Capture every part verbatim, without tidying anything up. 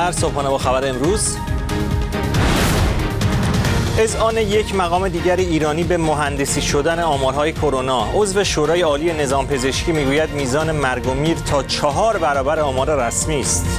در صبحانه با خبر امروز، اذعان یک مقام دیگر ایرانی به مهندسی شدن آمارهای کرونا. عضو شورای عالی نظام پزشکی میگوید میزان مرگ و میر تا چهار برابر آمار رسمی است.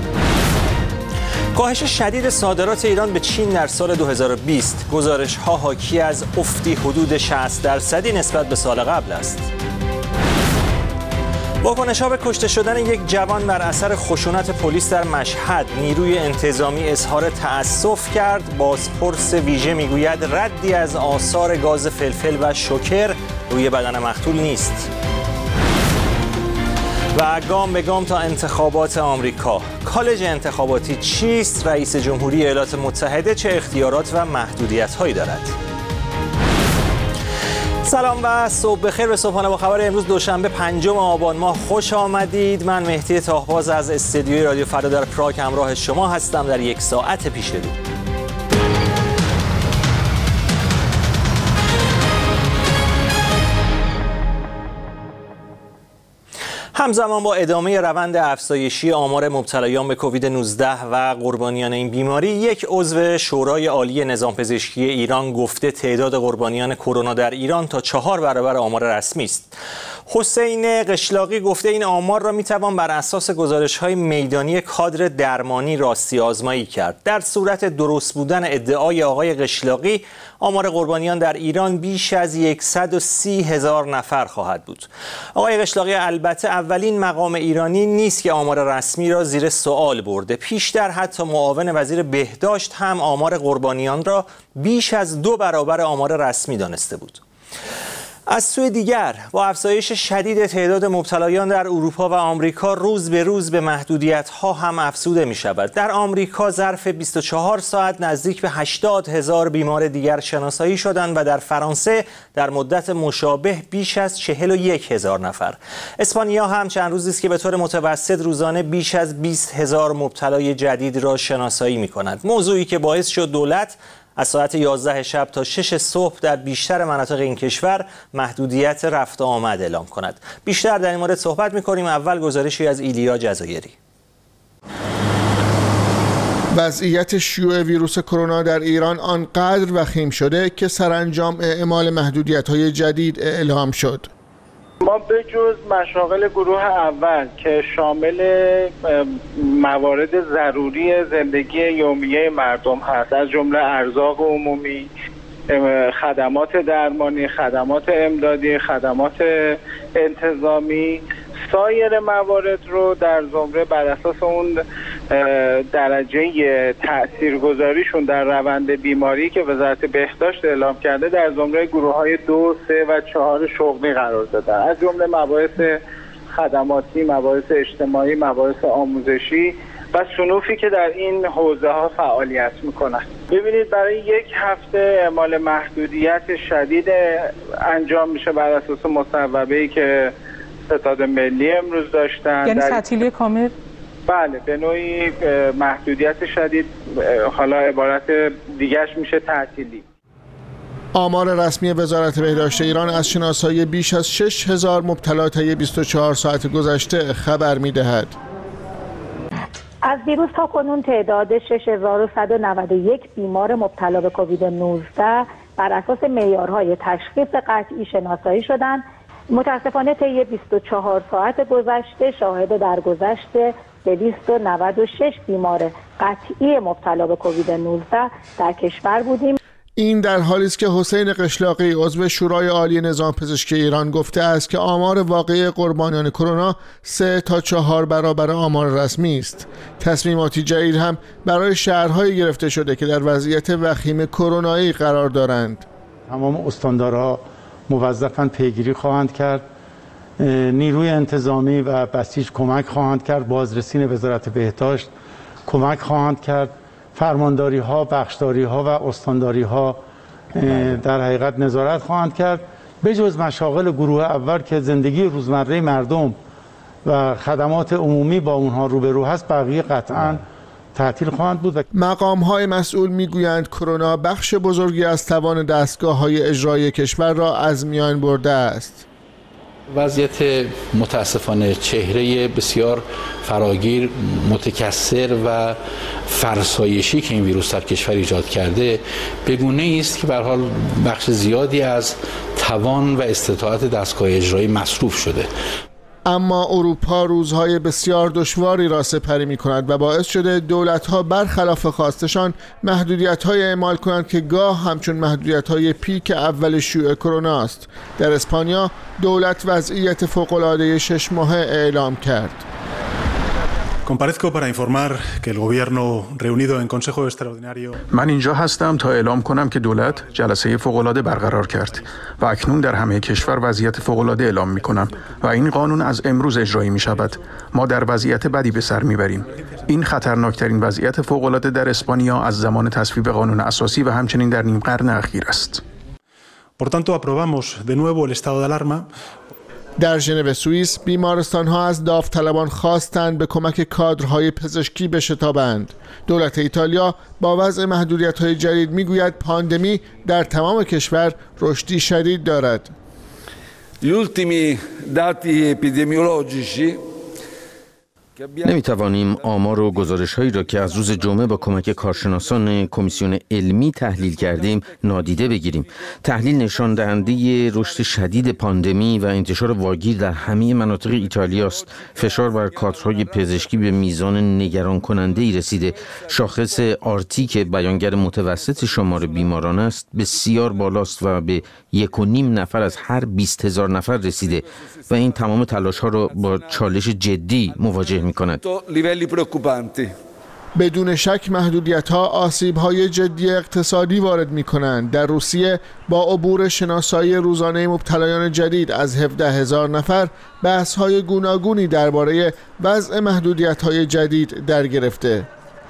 کاهش شدید صادرات ایران به چین در سال دو هزار و بیست. گزارش‌ها حاکی از افتی حدود شصت درصدی نسبت به سال قبل است. واکنش‌ها به کشته شدن یک جوان بر اثر خشونت پلیس در مشهد. نیروی انتظامی اظهار تأسف کرد. بازپرس ویژه میگوید ردی از آثار گاز فلفل و شوکر روی بدن مقتول نیست. و گام به گام تا انتخابات آمریکا. کالج انتخاباتی چیست؟ رئیس جمهوری ایالات متحده چه اختیارات و محدودیت‌هایی دارد؟ سلام و صبح بخیر به صبحانه با خبر امروز دوشنبه پنجم آبان ماه خوش آمدید. من مهدی طاهباز از استودیوی رادیو فردا در پراگ همراه شما هستم در یک ساعت پیش رو. همزمان با ادامه روند افزایشی آمار مبتلایان به کووید نوزده و قربانیان این بیماری، یک عضو شورای عالی نظام پزشکی ایران گفته تعداد قربانیان کرونا در ایران تا چهار برابر آمار رسمی است. حسین قشلاقی گفته این آمار را میتوان بر اساس گزارش‌های میدانی کادر درمانی راستی آزمایی کرد. در صورت درست بودن ادعای آقای قشلاقی، آمار قربانیان در ایران بیش از صد و سی هزار نفر خواهد بود. آقای قشلاقی البته اولین مقام ایرانی نیست که آمار رسمی را زیر سوال برده. پیشتر حتی معاون وزیر بهداشت هم آمار قربانیان را بیش از دو برابر آمار رسمی دانسته بود. از سوی دیگر با افزایش شدید تعداد مبتلایان در اروپا و آمریکا روز به روز به محدودیت‌ها هم افزوده می‌شود. در آمریکا ظرف بیست و چهار ساعت نزدیک به هشتاد هزار بیمار دیگر شناسایی شدند و در فرانسه در مدت مشابه بیش از چهل و یک هزار نفر. اسپانیا هم چند روزی است که به طور متوسط روزانه بیش از بیست هزار مبتلای جدید را شناسایی می‌کند. موضوعی که باعث شد دولت از ساعت یازده شب تا شش صبح در بیشتر مناطق این کشور محدودیت رفت و آمد اعلام کند. بیشتر در این مورد صحبت می‌کنیم. اول گزارشی از ایلیا جزایری. وضعیت شیوع ویروس کرونا در ایران آنقدر وخیم شده که سرانجام اعمال محدودیت‌های جدید اعلام شد. ما به جز مشاغل گروه اول که شامل موارد ضروری زندگی یومیه مردم هست، از جمله ارزاق عمومی، خدمات درمانی، خدمات امدادی، خدمات انتظامی، سایر موارد رو در زمره بر اساس اون درجه تاثیرگذاریشون در روند بیماری که وزارت بهداشت اعلام کرده در زمره گروه‌های دو، سه و چهار شغلی قرار دادن، از جمله مباحث خدماتی، مباحث اجتماعی، مباحث آموزشی و صنوفی که در این حوزه ها فعالیت میکنن. ببینید برای یک هفته اعمال محدودیت شدید انجام میشه بر اساس مصوبه‌ای که ستاد ملی امروز داشتن. یعنی تعطیلی کامل؟ بله، به نوعی محدودیت شدید، حالا عبارت دیگرش میشه تعطیلی. آمار رسمی وزارت بهداشت ایران از شناسایی بیش از شش هزار مبتلا طی بیست و چهار ساعت گذشته خبر میدهد. از دیروز تا کنون تعداد شش هزار و صد و نود و یک بیمار مبتلا به کووید نوزده بر اساس معیارهای تشخیص قطعی شناسایی شدند. متاسفانه طی بیست و چهار ساعت گذشته شاهد درگذشت دویست و نود و شش بیمار قطعی مبتلا به کووید نوزده در کشور بودیم. این در حالی است که حسین قشلاقی عضو شورای عالی نظام پزشکی ایران گفته است که آمار واقعی قربانیان کرونا سه تا چهار برابر آمار رسمی است. تصمیماتی جدید هم برای شهرهای گرفته شده که در وضعیت وخیم کرونایی قرار دارند. تمام استاندارها موظفاً پیگیری خواهند کرد، نیروی انتظامی و بسیج کمک خواهند کرد، بازرسین وزارت بهداشت کمک خواهند کرد، فرمانداری ها، بخشداری ها و استانداری ها در حقیقت نظارت خواهند کرد. به جز مشاغل گروه اول که زندگی روزمره مردم و خدمات عمومی با اونها روبرو هست، بقیه قطعاً تعطیل خواهند بود. مقام های مسئول میگویند کرونا بخش بزرگی از توان دستگاه های اجرایی کشور را از میان برده است. وضعیت متاسفانه چهره بسیار فراگیر، متکثر و فرسایشی که این ویروس در کشور ایجاد کرده به گونه‌ای است که به هر حال بخش زیادی از توان و استطاعت دستگاه اجرایی مصروف شده. اما اروپا روزهای بسیار دشواری را سپری می کند و باعث شده دولت‌ها برخلاف خواستشان محدودیت‌های اعمال کنند که گاه همچون محدودیت‌های پیک اول شیوع کرونا است. در اسپانیا دولت وضعیت فوق‌العاده شش ماهه اعلام کرد. Comparezco para informar que el gobierno reunido en Consejo Extraordinario. من اینجا هستم تا اعلام کنم که دولت جلسه فوق‌العاده برقرار کرد و اکنون در همه کشور وضعیت فوق‌العاده اعلام می‌کنم و این قانون از امروز اجرایی می‌شود. ما در وضعیت بدی به سر می‌بریم. این خطرناکترین وضعیت فوق‌العاده در اسپانیا از زمان تصویب قانون اساسی و همچنین در نیم قرن اخیر است. Por tanto, aprobamos de nuevo el estado de alarma. در ژنو سوئیس بیمارستان‌ها از داوطلبان خواستند به کمک کادرهای پزشکی بشتابند. دولت ایتالیا با وضع محدودیت‌های جدید می‌گوید پاندمی در تمام کشور رشدی شدید دارد. Gli ultimi dati epidemiologici نمیتوانیم آمار و گزارش‌هایی را که از روز جمعه با کمک کارشناسان کمیسیون علمی تحلیل کردیم نادیده بگیریم. تحلیل نشان دهنده رشد شدید پاندمی و انتشار واگیر در همه مناطق ایتالیا است. فشار بر کادرهای پزشکی به میزان نگران کننده‌ای رسیده. شاخص آرتی که بیانگر متوسط شمار بیماران است بسیار بالاست و به یک و نیم نفر از هر بیست هزار نفر رسیده و این تمام تلاش‌ها را با چالش جدی مواجه می‌کند. بدون شک محدودیت‌ها آسیب‌های جدی اقتصادی وارد می‌کنند. در روسیه با عبور شناسایی روزانه مبتلایان جدید از هفده هزار نفر بحث‌های گوناگونی درباره وضع محدودیت‌های جدید در گرفته.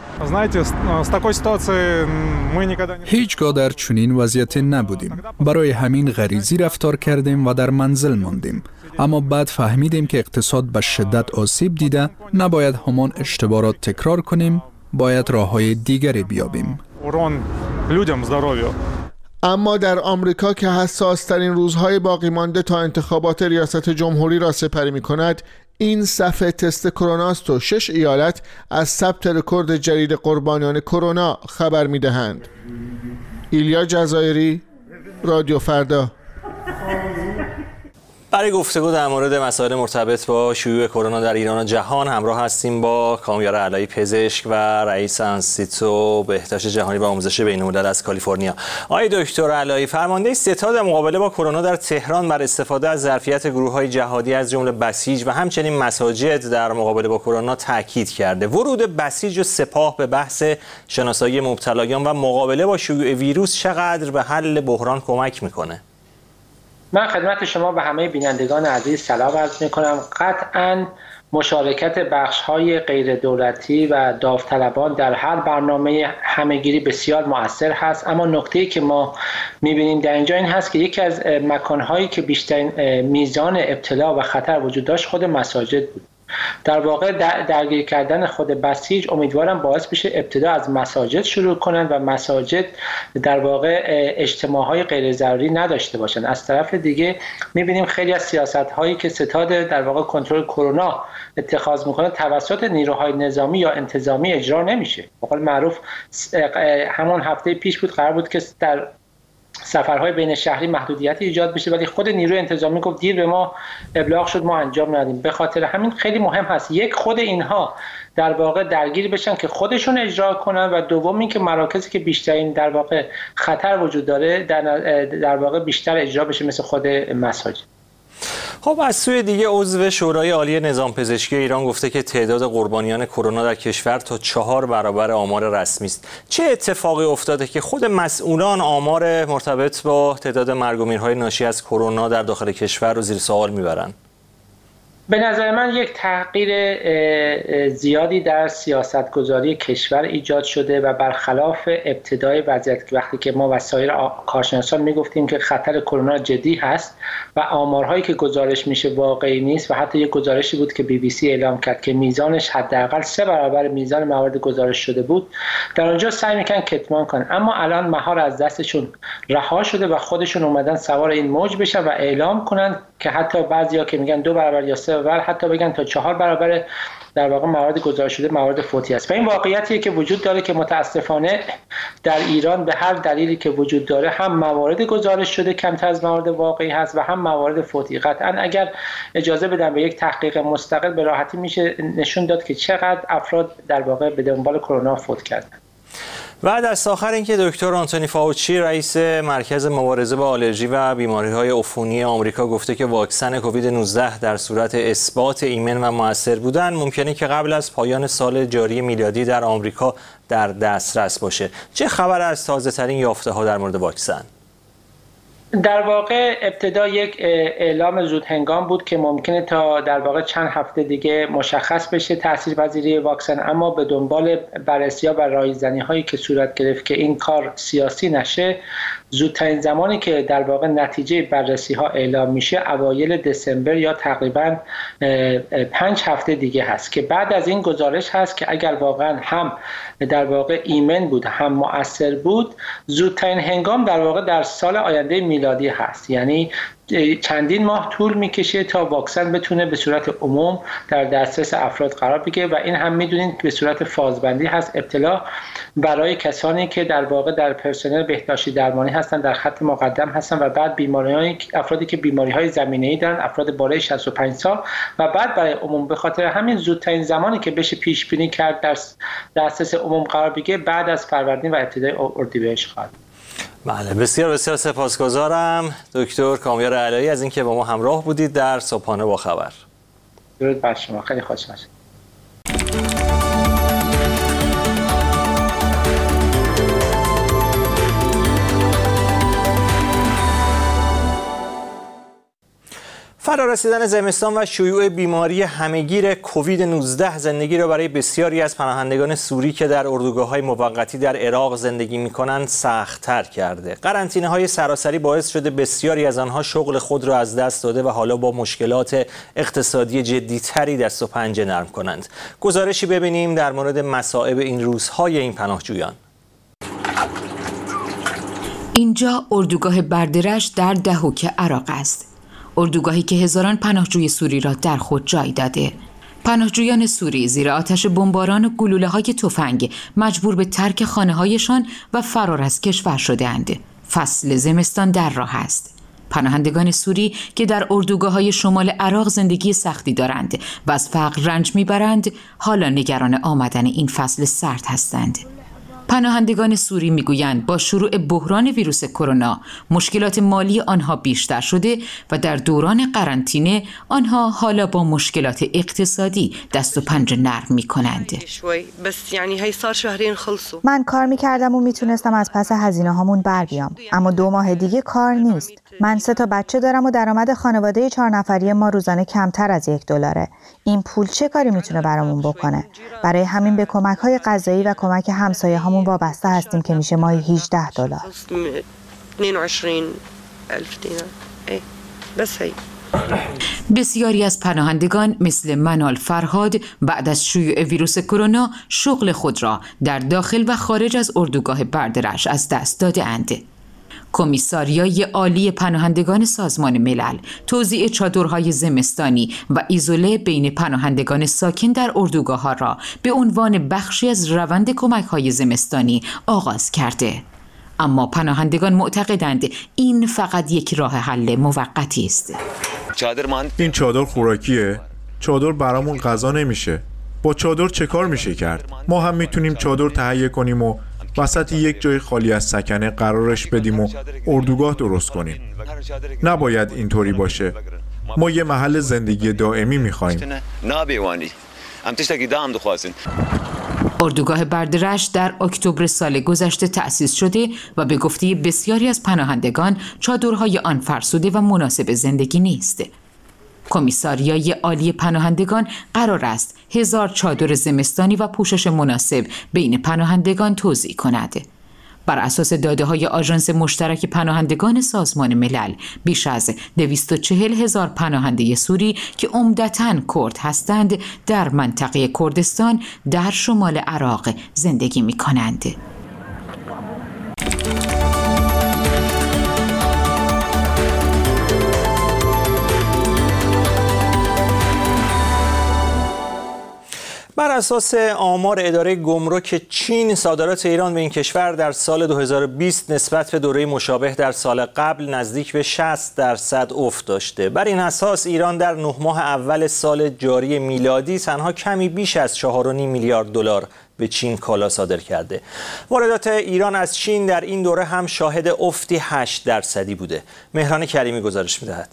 هیچگاه در چنین وضعیتی نبودیم. برای همین غریزی رفتار کردیم و در منزل ماندیم. اما بعد فهمیدیم که اقتصاد به شدت آسیب دیده، نباید همان اشتباه را تکرار کنیم، باید راه‌های دیگری بیابیم. اما در آمریکا که حساس ترین روزهای باقی مانده تا انتخابات ریاست جمهوری را سپری می کند، این صفحه تست کرونا است و شش ایالت از ثبت رکورد جدید قربانیان کرونا خبر می دهند. ایلیا جزایری، رادیو فردا. برای گفتگو در مورد مسائل مرتبط با شیوع کرونا در ایران و جهان همراه هستیم با کامیار علایی، پزشک و رئیس انستیتو بهداشت جهانی و آموزش بین‌الملل از کالیفرنیا. آقای دکتر علایی، فرمانده ستاد مقابله با کرونا در تهران بر استفاده از ظرفیت گروه‌های جهادی از جمله بسیج و همچنین مساجد در مقابله با کرونا تاکید کرده. ورود بسیج و سپاه به بحث شناسایی مبتلایان و مقابله با شیوع ویروس چقدر به حل بحران کمک می‌کنه؟ من خدمت شما و همه بینندگان عزیز سلام عرض می‌کنم. قطعاً مشارکت بخش‌های غیر دولتی و داوطلبان در هر برنامه همه‌گیری بسیار مؤثر هست، اما نکته‌ای که ما می‌بینیم در اینجا این هست که یکی از مکان‌هایی که بیشترین میزان ابتلا و خطر وجود داشت خود مساجد بود. در واقع درگیر کردن خود بسیج امیدوارم باعث بشه ابتدا از مساجد شروع کنن و مساجد در واقع اجتماعهای غیر ضروری نداشته باشن. از طرف دیگه میبینیم خیلی از سیاست‌هایی که ستاد در واقع کنترل کرونا اتخاذ میکنه توسط نیروهای نظامی یا انتظامی اجرا نمیشه. به قول معروف همون هفته پیش بود قرار بود که در سفرهای بین شهری محدودیتی ایجاد بشه، ولی خود نیروی انتظامی گفت دیر به ما ابلاغ شد، ما انجام ندیم. به خاطر همین خیلی مهم هست یک خود اینها در واقع درگیر بشن که خودشون اجرا کنن و دوم این که مراکزی که بیشترین در واقع خطر وجود داره در, در واقع بیشتر اجرا بشه مثل خود مساجد. خب از سوی دیگه عضو شورای عالی نظام پزشکی ایران گفته که تعداد قربانیان کرونا در کشور تا چهار برابر آمار رسمی است. چه اتفاقی افتاده که خود مسئولان آمار مرتبط با تعداد مرگ و میرهای ناشی از کرونا در داخل کشور رو زیر سوال میبرند؟ به نظر من یک تغییر زیادی در سیاستگذاری کشور ایجاد شده و برخلاف ابتدای وضعیت وقتی که ما و سایر کارشناسان میگفتیم که خطر کرونا جدی هست و آمارهایی که گزارش میشه واقعی نیست و حتی یک گزارشی بود که بی بی سی اعلام کرد که میزانش حداقل سه برابر میزان موارد گزارش شده بود، در اونجا سعی میکنن کتمان کنن. اما الان مهار از دستشون رها شده و خودشون اومدن سوار این موج بشن و اعلام کنن که حتی بعضیا که میگن دو برابر یا سه برابر، حتی بگن تا چهار برابر در واقع موارد گزارش شده موارد فوتی است. و این واقعیتیه که وجود داره که متاسفانه در ایران به هر دلیلی که وجود داره هم موارد گزارش شده کمتر از موارد واقعی هست و هم موارد فوتی. قطعا اگر اجازه بدن به یک تحقیق مستقل به راحتی میشه نشون داد که چقدر افراد در واقع به دنبال کرونا فوت کردن. و دست آخر اینکه دکتر آنتونی فاوچی رئیس مرکز مبارزه با آلرژی و بیماری‌های عفونی آمریکا گفته که واکسن کووید نوزده در صورت اثبات ایمن و مؤثر بودن ممکنه که قبل از پایان سال جاری میلادی در آمریکا در دسترس باشه. چه خبر از تازه‌ترین یافته‌ها در مورد واکسن؟ در واقع ابتدا یک اعلام زود هنگام بود که ممکنه تا در واقع چند هفته دیگه مشخص بشه تاثیرپذیری واکسن، اما به دنبال بررسی‌ها و رایزنی‌هایی که صورت گرفت که این کار سیاسی نشه، زودترین زمانی که در واقع نتیجه بررسی‌ها اعلام میشه اوایل دسامبر یا تقریباً پنج هفته دیگه هست که بعد از این گزارش هست که اگر واقعاً هم در واقع ایمن بود هم مؤثر بود، زودترین هنگام در واقع در سال آینده میلادی هست. یعنی چندین ماه طول میکشه تا واکسن بتونه به صورت عموم در دسترس افراد قرار بگیره و این هم میدونید به صورت فازبندی هست. ابتلا برای کسانی که در واقع در پرسنل بهداشتی درمانی هستن، در خط مقدم هستن و بعد بیماری‌های افرادی که بیماری‌های زمینه‌ای دارن، افراد بالای شصت و پنج سال و بعد برای عموم. به خاطر همین زودترین زمانی که بشه پیش بینی کرد در دسترس عموم قرار بگیره بعد از فروردین و ابتدای اردیبهشت خواهد. بله، بسیار بسیار سپاسگزارم دکتر کامیار علایی از اینکه با ما همراه بودید در صبحانه با خبر. درود بر شما، خیلی خوشحال شدم. فرارسیدن زمستان و شیوع بیماری همهگیر کووید نوزده زندگی را برای بسیاری از پناهندگان سوری که در اردوگاه‌های موقتی در عراق زندگی می‌کنند سخت‌تر کرده. قرنطینه‌های سراسری باعث شده بسیاری از آنها شغل خود را از دست داده و حالا با مشکلات اقتصادی جدی‌تری دست و پنجه نرم کنند. گزارشی ببینیم در مورد مصائب این روزهای این پناهجویان. اینجا اردوگاه بردرش در دهوک عراق است. اردوگاهی که هزاران پناهجوی سوری را در خود جای داده. پناهجویان سوری زیر آتش بمباران و گلوله‌های تفنگ مجبور به ترک خانه‌هایشان و فرار از کشور شده‌اند. فصل زمستان در راه است. پناهندگان سوری که در اردوگاه‌های شمال عراق زندگی سختی دارند و از فقر رنج می‌برند، حالا نگران آمدن این فصل سرد هستند. پناهندگان سوری میگویند با شروع بحران ویروس کرونا مشکلات مالی آنها بیشتر شده و در دوران قرنطینه آنها حالا با مشکلات اقتصادی دست و پنجه نرم میکنند. من کار میکردم و میتونستم از پس هزینه هامون بر بیام، اما دو ماه دیگه کار نیست. من سه تا بچه دارم و درآمد خانواده چهار نفری ما روزانه کمتر از یک دلاره. این پول چه کاری میتونه برامون بکنه؟ برای همین به کمک‌های غذایی و کمک همسایه‌هامون وابسته هستیم که میشه ماهی هجده دلار. بسیاری از پناهندگان مثل منال فرهاد بعد از شیوع ویروس کرونا شغل خود را در داخل و خارج از اردوگاه بردرش از دست داده اند. کمیساریای عالی پناهندگان سازمان ملل توزیع چادرهای زمستانی و ایزوله بین پناهندگان ساکن در اردوگاه‌ها را به عنوان بخشی از روند کمک‌های زمستانی آغاز کرده. اما پناهندگان معتقدند این فقط یک راه حل موقتی است. این چادر خوراکیه؟ چادر برامون غذا نمیشه. با چادر چه کار میشه کرد؟ ما هم میتونیم چادر تهیه کنیم و وسط یک جای خالی از سکنه قرارش بدیم و اردوگاه درست کنیم. نباید اینطوری باشه. ما یه محل زندگی دائمی میخوایم. اردوگاه بردرش در اکتبر سال گذشته تأسیس شده و به گفته بسیاری از پناهندگان چادرهای آن فرسوده و مناسب زندگی نیست. کمیساریای عالی پناهندگان قرار است هزار چادر زمستانی و پوشش مناسب بین پناهندگان توزیع کند. بر اساس داده‌های آژانس مشترک پناهندگان سازمان ملل، بیش از دویست و چهل هزار پناهنده سوری که عمدتاً کرد هستند در منطقه کردستان در شمال عراق زندگی می‌کنند. بر اساس آمار اداره گمرک چین، صادرات ایران به این کشور در سال دو هزار و بیست نسبت به دوره مشابه در سال قبل نزدیک به شصت درصد افت داشته. بر این اساس ایران در نه ماه اول سال جاری میلادی تنها کمی بیش از چهار و نیم میلیارد دلار به چین کالا صادر کرده. واردات ایران از چین در این دوره هم شاهد افتی هشت درصدی بوده. مهران کریمی گزارش می‌دهد.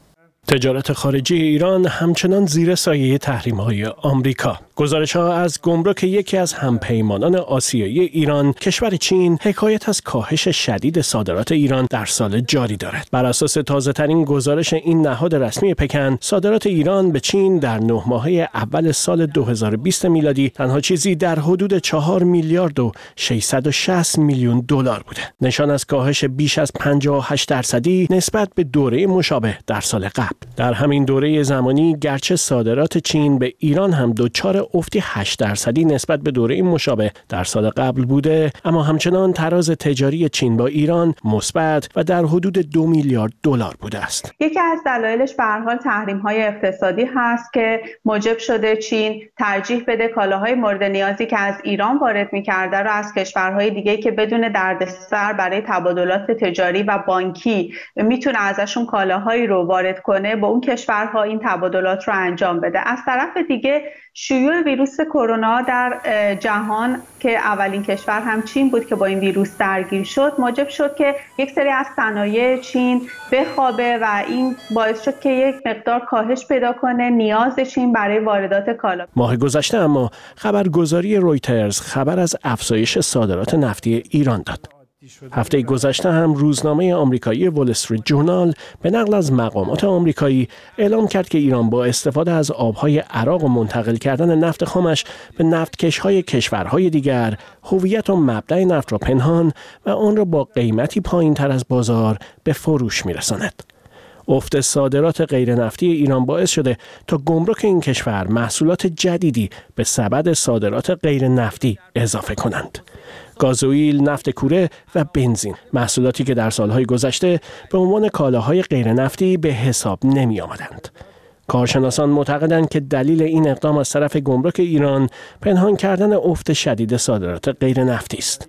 تجارت خارجی ایران همچنان زیر سایه تحریم‌های آمریکا. گزارش‌ها از گمرک یکی از همپیمانان آسیایی ایران، کشور چین، حکایت از کاهش شدید صادرات ایران در سال جاری دارد. بر اساس تازه‌ترین گزارش این نهاد رسمی پکن، صادرات ایران به چین در نه ماهه اول سال دو هزار و بیست میلادی تنها چیزی در حدود چهار میلیارد و ششصد و شصت میلیون دلار بوده. نشان از کاهش بیش از پنجاه و هشت درصدی نسبت به دوره مشابه در سال قبل. در همین دوره زمانی گرچه صادرات چین به ایران هم دچار افتی هشت درصدی نسبت به دوره مشابه در سال قبل بوده، اما همچنان تراز تجاری چین با ایران مثبت و در حدود دو میلیارد دلار بوده است. یکی از دلایلش به هر حال تحریم‌های اقتصادی هست که موجب شده چین ترجیح بده کالاهای مورد نیازی که از ایران وارد می‌کرده رو از کشورهای دیگه که بدون دردسر برای تبادلات تجاری و بانکی میتونه ازشون کالاهایی رو وارد کنه، با اون کشورها این تبادلات رو انجام بده. از طرف دیگه شیوع ویروس کرونا در جهان که اولین کشور هم چین بود که با این ویروس درگیر شد، موجب شد که یک سری از صنایع چین بخوابه و این باعث شد که یک مقدار کاهش پیدا کنه نیاز چین برای واردات کالا. ماه گذشته اما خبرگزاری رویترز خبر از افزایش صادرات نفتی ایران داد. هفته گذشته هم روزنامه آمریکایی وال استریت جورنال به نقل از مقامات آمریکایی اعلام کرد که ایران با استفاده از آبهای عراق و منتقل کردن نفت خامش به نفتکش‌های کشورهای دیگر، هویت و مبدأ نفت را پنهان و آن را با قیمتی پایین‌تر از بازار به فروش می‌رساند. افت صادرات غیر نفتی ایران باعث شده تا گمرک این کشور محصولات جدیدی به سبد صادرات غیر نفتی اضافه کنند. گازوئیل، نفت کوره و بنزین، محصولاتی که در سالهای گذشته به عنوان کالاهای غیر نفتی به حساب نمی آمدند. کارشناسان معتقدند که دلیل این اقدام از طرف گمرک ایران پنهان کردن افت شدید صادرات غیر نفتی است.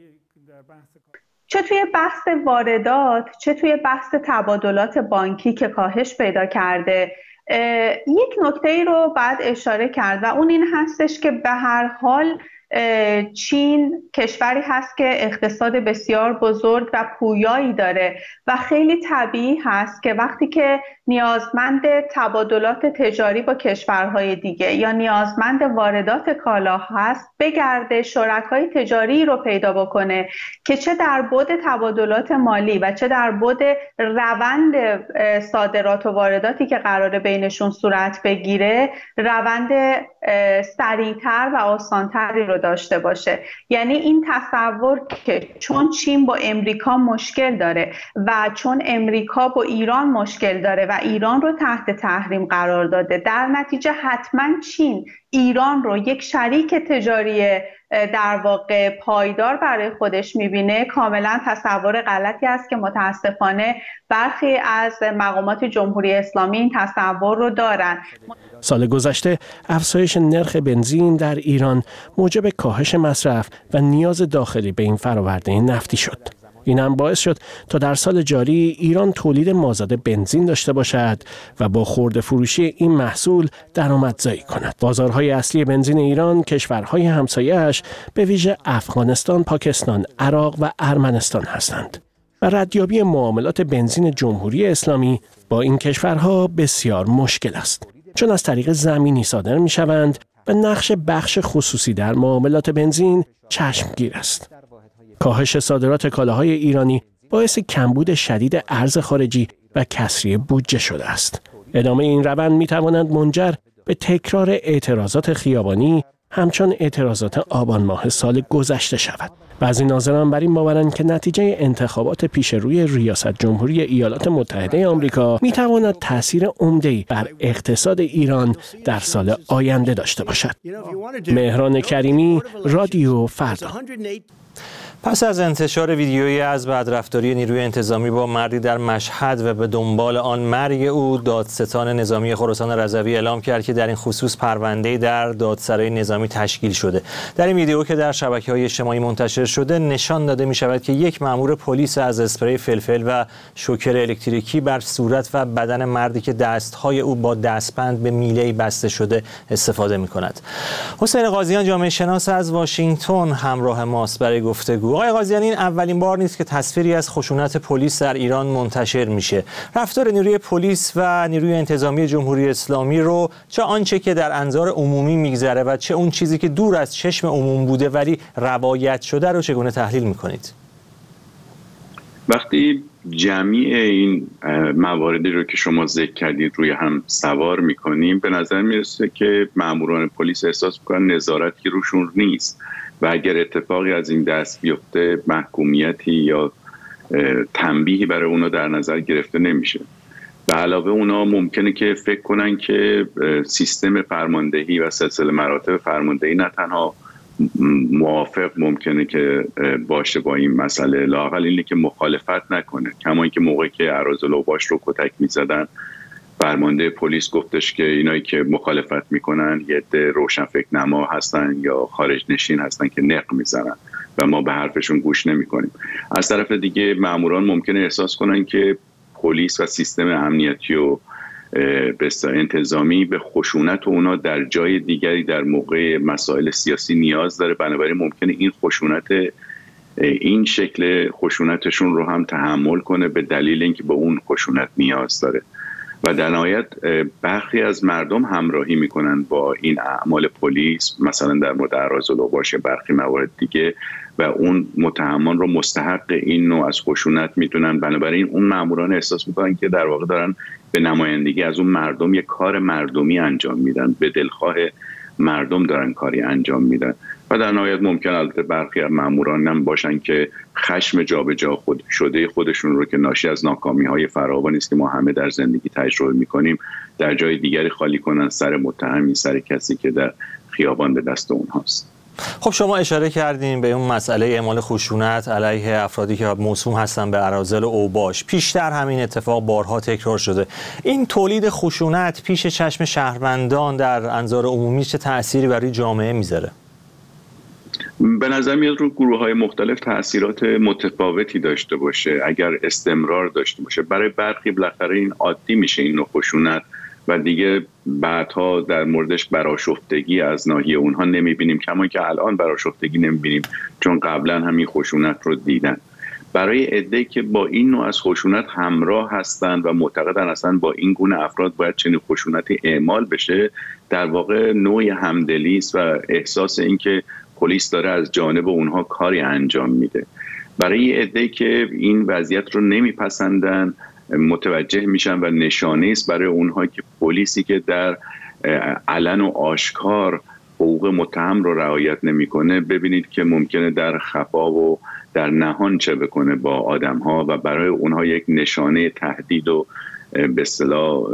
چه توی بحث واردات، چه توی بحث تبادلات بانکی که کاهش پیدا کرده، یک نکته ای رو باید اشاره کرد و اون این هستش که به هر حال چین کشوری هست که اقتصاد بسیار بزرگ و پویایی داره و خیلی طبیعی هست که وقتی که نیازمند تبادلات تجاری با کشورهای دیگه یا نیازمند واردات کالا هست، بگرده شرکای تجاری رو پیدا بکنه که چه در بعد تبادلات مالی و چه در بعد روند صادرات و وارداتی که قراره بینشون صورت بگیره روند سریعتر و آسانتری رو داشته باشه. یعنی این تصور که چون چین با امریکا مشکل داره و چون امریکا با ایران مشکل داره و ایران رو تحت تحریم قرار داده، در نتیجه حتما چین ایران رو یک شریک تجاری در واقع پایدار برای خودش میبینه، کاملا تصور غلطی است که متاسفانه برخی از مقامات جمهوری اسلامی این تصور رو دارن. سال گذشته افزایش نرخ بنزین در ایران موجب کاهش مصرف و نیاز داخلی به این فراورده نفتی شد. این هم باعث شد تا در سال جاری ایران تولید مازاد بنزین داشته باشد و با خرده فروشی این محصول درآمدزایی کند. بازارهای اصلی بنزین ایران کشورهای همسایه‌اش به ویژه افغانستان، پاکستان، عراق و ارمنستان هستند و ردیابی معاملات بنزین جمهوری اسلامی با این کشورها بسیار مشکل است، چون از طریق زمینی صادر می شوند و نقش بخش خصوصی در معاملات بنزین چشمگیر است. کاهش صادرات کالاهای ایرانی باعث کمبود شدید ارز خارجی و کسری بودجه شده است. ادامه این روند می‌تواند منجر به تکرار اعتراضات خیابانی همچون اعتراضات آبان ماه سال گذشته شود. بعضی ناظران بر این باورند که نتیجه انتخابات پیش روی ریاست جمهوری ایالات متحده آمریکا می‌تواند تأثیر عمده‌ای بر اقتصاد ایران در سال آینده داشته باشد. مهران کریمی، رادیو فردا. پس از انتشار ویدیویی از بدرفتاری نیروی انتظامی با مردی در مشهد و به دنبال آن مرگ او، دادستان نظامی خراسان رضوی اعلام کرد که در این خصوص پرونده‌ای در دادسرای نظامی تشکیل شده. در این ویدیو که در شبکه‌های اجتماعی منتشر شده نشان داده می‌شود که یک مأمور پلیس از اسپری فلفل و شوکر الکتریکی بر صورت و بدن مردی که دست‌های او با دستبند به میله‌ای بسته شده استفاده می‌کند. حسین قاضیان جامعه شناس از واشنگتن همراه ماست برای گفتگو. آقای قاضیان، این اولین بار نیست که تصویری از خشونت پلیس در ایران منتشر میشه. رفتار نیروی پلیس و نیروی انتظامی جمهوری اسلامی رو چه آنچه که در انظار عمومی میگذره و چه اون چیزی که دور از چشم عموم بوده ولی روایت شده رو چگونه تحلیل میکنید؟ وقتی جمعی این مواردی رو که شما ذکر کردید روی هم سوار میکنیم، به نظر میرسه که ماموران پلیس احساس میکنن نظارتی روشون نیست و اگر اتفاقی از این دست بیفته محکومیتی یا تنبیهی برای اونا در نظر گرفته نمیشه. به علاوه اونا ممکنه که فکر کنن که سیستم فرماندهی و سلسله مراتب فرماندهی نه تنها موافق ممکنه که باشه با این مسئله، لااقل اینه که مخالفت نکنه. کما اینکه موقعی که اراذل اوباش رو کتک میزدن، فرمانده پلیس گفتش که اینایی که مخالفت میکنن یه عده روشنفکر نما هستن یا خارج نشین هستن که نق میزنن و ما به حرفشون گوش نمیکنیم. از طرف دیگه ماموران ممکنه احساس کنن که پلیس و سیستم امنیتی و به اصطلاح انتظامی به خشونت اونا در جای دیگری در موقع مسائل سیاسی نیاز داره، بنابراین ممکنه این خشونت این شکل خشونتشون رو هم تحمل کنه به دلیل اینکه به اون خشونت نیاز داره. و در نهایت برخی از مردم همراهی میکنن با این اعمال پلیس، مثلا در مورد اراذل اوباش برخی موارد دیگه، و اون متهمان رو مستحق این نوع از خشونت میدونن. بنابراین اون ماموران احساس میکنن که در واقع دارن به نمایندگی از اون مردم یک کار مردمی انجام میدن، به دلخواه مردم دارن کاری انجام میدن. و در نهایت ممکن البته برخی از ماموران هم باشن که خشم جابجا خود شده خودشون رو که ناشی از ناکامی‌های فراوانی است که ما همه در زندگی تجربه می‌کنیم در جای دیگری خالی کنن سر متهمی، سر کسی که در خیابان به دست اونهاست. خب شما اشاره کردین به اون مسئله اعمال خشونت علیه افرادی که موسوم هستن به اراذل اوباش. پیشتر همین اتفاق بارها تکرار شده. این تولید خشونت پیش چشم شهروندان در انظار عمومی چه تأثیری برای جامعه میذاره؟ به نظر میاد رو گروه‌های مختلف تأثیرات متفاوتی داشته باشه اگر استمرار داشته باشه. برای برخی بالاخره این عادی میشه این نوع خشونت و دیگه بعدها در موردش برآشفتگی از ناحیه اونها نمیبینیم، کما که الان برآشفتگی نمیبینیم چون قبلا همین خشونت رو دیدن. برای عده‌ای که با این نوع از خشونت همراه هستند و معتقدن اصلا با این گونه افراد باید چنین خشونتی اعمال بشه، در واقع نوعی همدلی است و احساس این که پلیس داره از جانب اونها کاری انجام میده. برای عده‌ای که این وضعیت رو نمیپسندن متوجه میشن و نشانه است برای اونها که پلیسی که در علن و آشکار حقوق متهم رو رعایت نمیکنه، ببینید که ممکنه در خفا و در نهان چه بکنه با آدم‌ها و برای اونها یک نشانه تهدید و به اصطلاح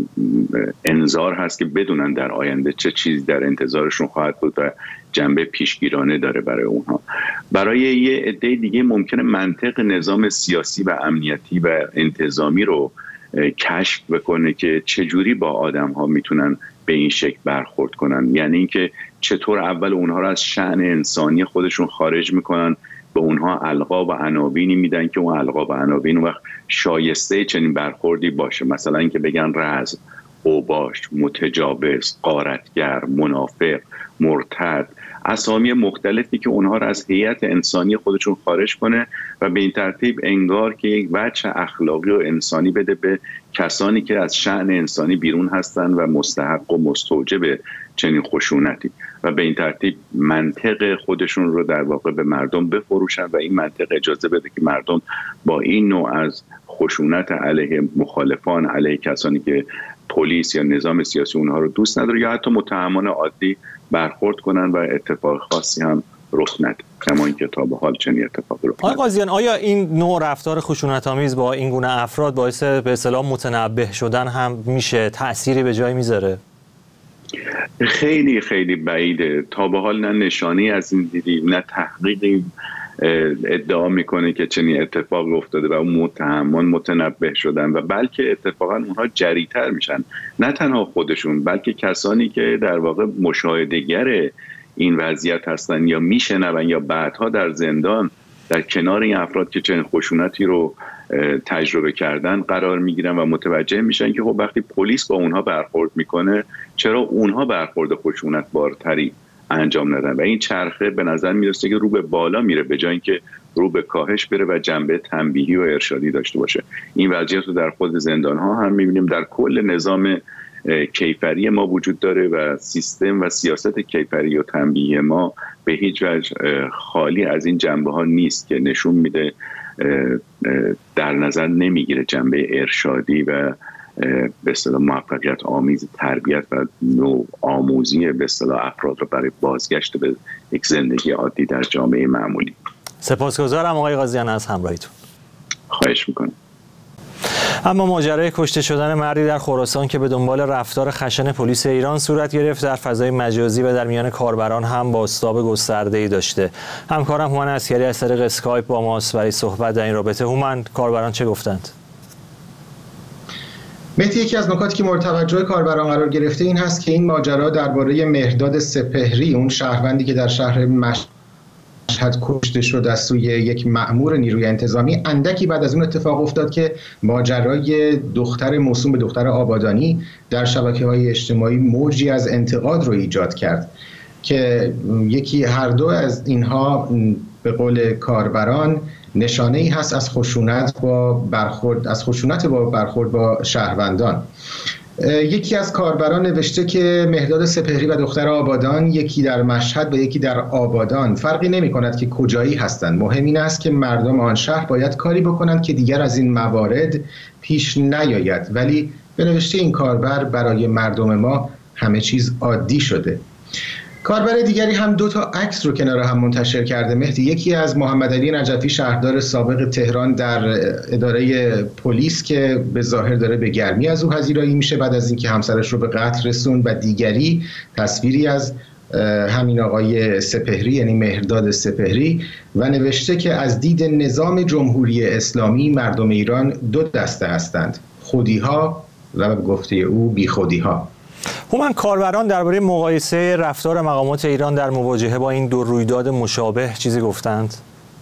انذار هست که بدونن در آینده چه چیزی در انتظارشون خواهد بود و جنبه پیشگیرانه داره برای اونها. برای یه عده دیگه ممکنه منطق نظام سیاسی و امنیتی و انتظامی رو کشف بکنه که چجوری با آدم‌ها میتونن به این شکل برخورد کنن، یعنی اینکه چطور اول اونها رو از شأن انسانی خودشون خارج میکنن، به اونها القاب و عناوینی میدن که اون القاب و عناوین اون وقت شایسته چنین برخوردی باشه، مثلا اینکه بگن رذل، اوباش، متجاوز، غارتگر، منافق، مرتد، اسامی مختلفی که اونها رو از هیئت انسانی خودشون خارج کنه و به این ترتیب انگار که یک وجه اخلاقی و انسانی بده به کسانی که از شأن انسانی بیرون هستن و مستحق و مستوجب چنین خشونتی و به این ترتیب منطق خودشون رو در واقع به مردم بفروشن و این منطق اجازه بده که مردم با این نوع از خشونت علیه مخالفان، علیه کسانی که پلیس یا نظام سیاسی اونها رو دوست نداره یا حتی متهمان عادی برخورد کنن و اتفاق خاصی هم رخ نده، کما اینکه تا به حال چنین اتفاقی رخ نده. آقای قاضیان، آیا این نوع رفتار خشونت‌آمیز با این گونه افراد باعث به اصطلاح متنبه شدن هم میشه، تأثیری به جای میذاره؟ خیلی خیلی بعیده. تا به حال نه نشانی از این دیدیم، نه تحقیقی ادعا میکنه که چنین اتفاقی افتاده و اون متهمان متنبه شدن و بلکه اتفاقا اونها جری‌تر میشن، نه تنها خودشون بلکه کسانی که در واقع مشاهده‌گر این وضعیت هستن یا میشنون یا بعدها در زندان در کنار این افراد که چنین خشونتی رو تجربه کردن قرار میگیرن و متوجه میشن که خب وقتی پلیس با اونها برخورد میکنه چرا اونها برخورد خشونت بارتری انجام ندن و این چرخه به نظر میرسه که رو به بالا میره به جای اینکه رو به کاهش بره و جنبه تنبیهی و ارشادی داشته باشه. این وضعیت رو در خود زندان ها هم میبینیم، در کل نظام کیفری ما وجود داره و سیستم و سیاست کیفری و تنبیهی ما به هیچ وجه خالی از این جنبه ها نیست که نشون میده در نظر نمیگیره جنبه ارشادی و به اصطلاح موفقیت آمیز تربیت و نوع آموزی به اصطلاح افراد رو برای بازگشت به یک زندگی عادی در جامعه معمولی. سپاسگزارم آقای قاضیان از همراهیتون. خواهش میکنم. اما ماجرای کشته شدن مردی در خراسان که به دنبال رفتار خشن پلیس ایران صورت گرفت در فضای مجازی و در میان کاربران هم بازتاب گسترده‌ای داشته. همکارم هومن عسکری از طریق اسکایپ با ماست برای صحبت در این رابطه. هومن، کاربران چه گفتند؟ مهدی، یکی از نکاتی که مورد توجه کاربران قرار گرفته این هست که این ماجرا درباره مهرداد سپهری، اون شهروندی که در شهر مشهد کشته شد از سوی یک مأمور نیروی انتظامی، اندکی بعد از اون اتفاق افتاد که ماجرای دختر موسوم به دختر آبادانی در شبکه‌های اجتماعی موجی از انتقاد رو ایجاد کرد که یکی هر دو از اینها به قول کاربران نشانه ای هست از خشونت با برخورد از خشونت با برخورد با شهروندان. یکی از کاربران نوشته که مهرداد سپهری و دختر آبادان، یکی در مشهد و یکی در آبادان، فرقی نمی کند که کجایی هستند. مهم این است که مردم آن شهر باید کاری بکنند که دیگر از این موارد پیش نیاید. ولی به نوشته این کاربر برای مردم ما همه چیز عادی شده. کاربر دیگری هم دو تا عکس رو کنار هم منتشر کرده مهدی. یکی از محمد علی نجفی، شهردار سابق تهران در اداره پلیس که به ظاهر داره به گرمی از او پذیرایی میشه بعد از اینکه همسرش رو به قتل رسوند، و دیگری تصویری از همین آقای سپهری یعنی مهرداد سپهری و نوشته که از دید نظام جمهوری اسلامی مردم ایران دو دسته هستند، خودی‌ها و گفته او بیخودی‌ها. هومن، کاربران درباره مقایسه رفتار مقامات ایران در مواجهه با این دو رویداد مشابه چیزی گفتند؟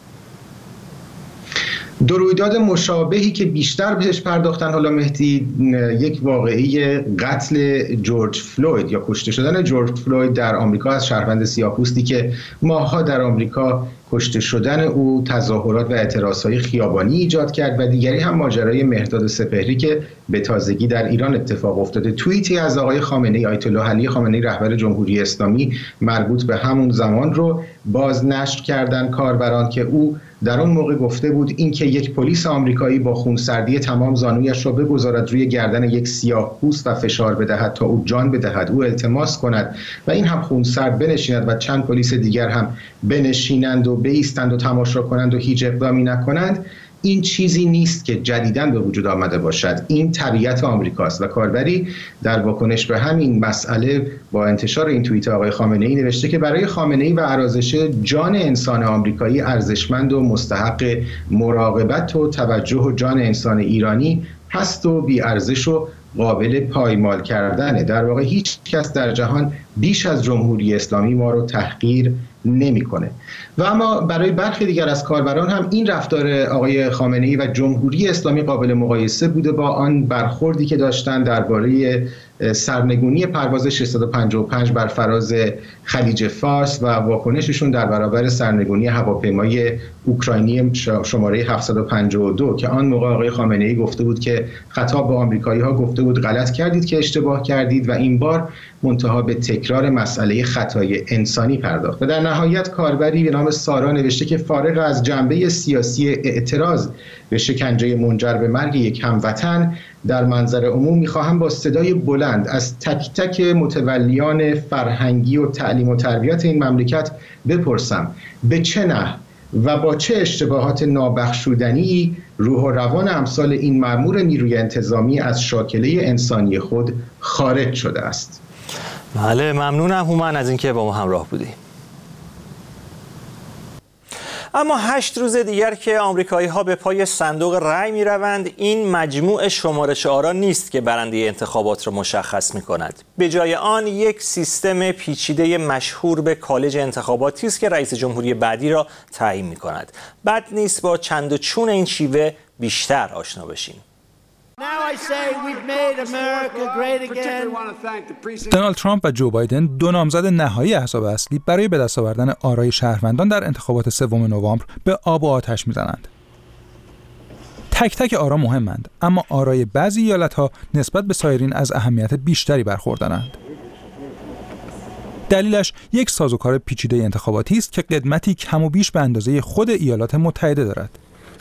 دو رویداد مشابهی که بیشتر بهش پرداختن حالا مهدی، یک واقعی قتل جورج فلوید یا کشته شدن جورج فلوید در آمریکا از شهروند سیاه‌پوستی که ماه‌ها در آمریکا کشته شدن او تظاهرات و اعتراضهای خیابانی ایجاد کرد، و دیگری هم ماجرای مهرداد سپهری که به تازگی در ایران اتفاق افتاده. توییتی از آقای خامنه‌ای، آیت الله علی خامنه‌ای رهبر جمهوری اسلامی مربوط به همون زمان رو بازنشر کردن کاربران که او در اون موقع گفته بود اینکه یک پلیس آمریکایی با خونسردی تمام زانویش را بگذارد روی گردن یک سیاه‌پوست و فشار بدهد تا او جان بدهد، او التماس کند و این هم خونسرد بنشیند و چند پلیس دیگر هم بنشینند و بایستند و تماشا کنند و هیچ اقدامی نکنند. این چیزی نیست که جدیداً به وجود آمده باشد، این طبیعت آمریکاست. و کاربری در واکنش به همین مسئله با انتشار این توییت آقای خامنه‌ای نوشته که برای خامنه‌ای و ارزش جان انسان آمریکایی ارزشمند و مستحق مراقبت و توجه و جان انسان ایرانی هست و بی ارزش و قابل پایمال کردنه. در واقع هیچ کس در جهان بیش از جمهوری اسلامی ما رو تحقیر نمی‌کنه. و اما برای برخی دیگر از کاربران هم این رفتار آقای خامنه‌ای و جمهوری اسلامی قابل مقایسه بوده با آن برخوردی که داشتن درباره سرنگونی پرواز ششصد و پنجاه و پنج بر فراز خلیج فارس و واکنششون در برابر سرنگونی هواپیمای اوکراینی شماره هفتصد و پنجاه و دو که آن موقع آقای خامنه‌ای گفته بود که خطاب به آمریکایی‌ها گفته بود غلط کردید که اشتباه کردید، و این بار منتها به تکرار مسئله خطای انسانی پرداخت. و در نهایت کاربری به نام سارا نوشته که فارغ از جنبه سیاسی اعتراض به شکنجه منجر به مرگ یک هموطن، در منظر عموم میخواهم با صدای بلند از تک تک متولیان فرهنگی و تعلیم و تربیت این مملکت بپرسم به چه نحو و با چه اشتباهات نابخشودنی روح و روان امثال این مأمور نیروی انتظامی از شاکله انسانی خود خارج شده است. بله، ممنونم هومن از اینکه با ما همراه بودی. اما هشت روز دیگر که آمریکایی‌ها به پای صندوق رأی می‌روند، این مجموع شمارش آرا نیست که برنده انتخابات را مشخص می‌کند. به جای آن یک سیستم پیچیده مشهور به کالج انتخاباتی است که رئیس جمهوری بعدی را تعیین می‌کند. بد نیست با چند و چون این شیوه بیشتر آشنا بشیم. دونالد ترامپ و جو بایدن، دو نامزد نهایی احزاب اصلی، برای به دست آوردن آرای شهروندان در انتخابات سوم نوامبر به آب و آتش می‌زنند. تک تک آرا مهمند، اما آرای بعضی ایالت‌ها نسبت به سایرین از اهمیت بیشتری برخوردارند. دلیلش یک سازوکار پیچیده انتخاباتی است که قدمتی کم و بیش به اندازه خود ایالات متحده دارد.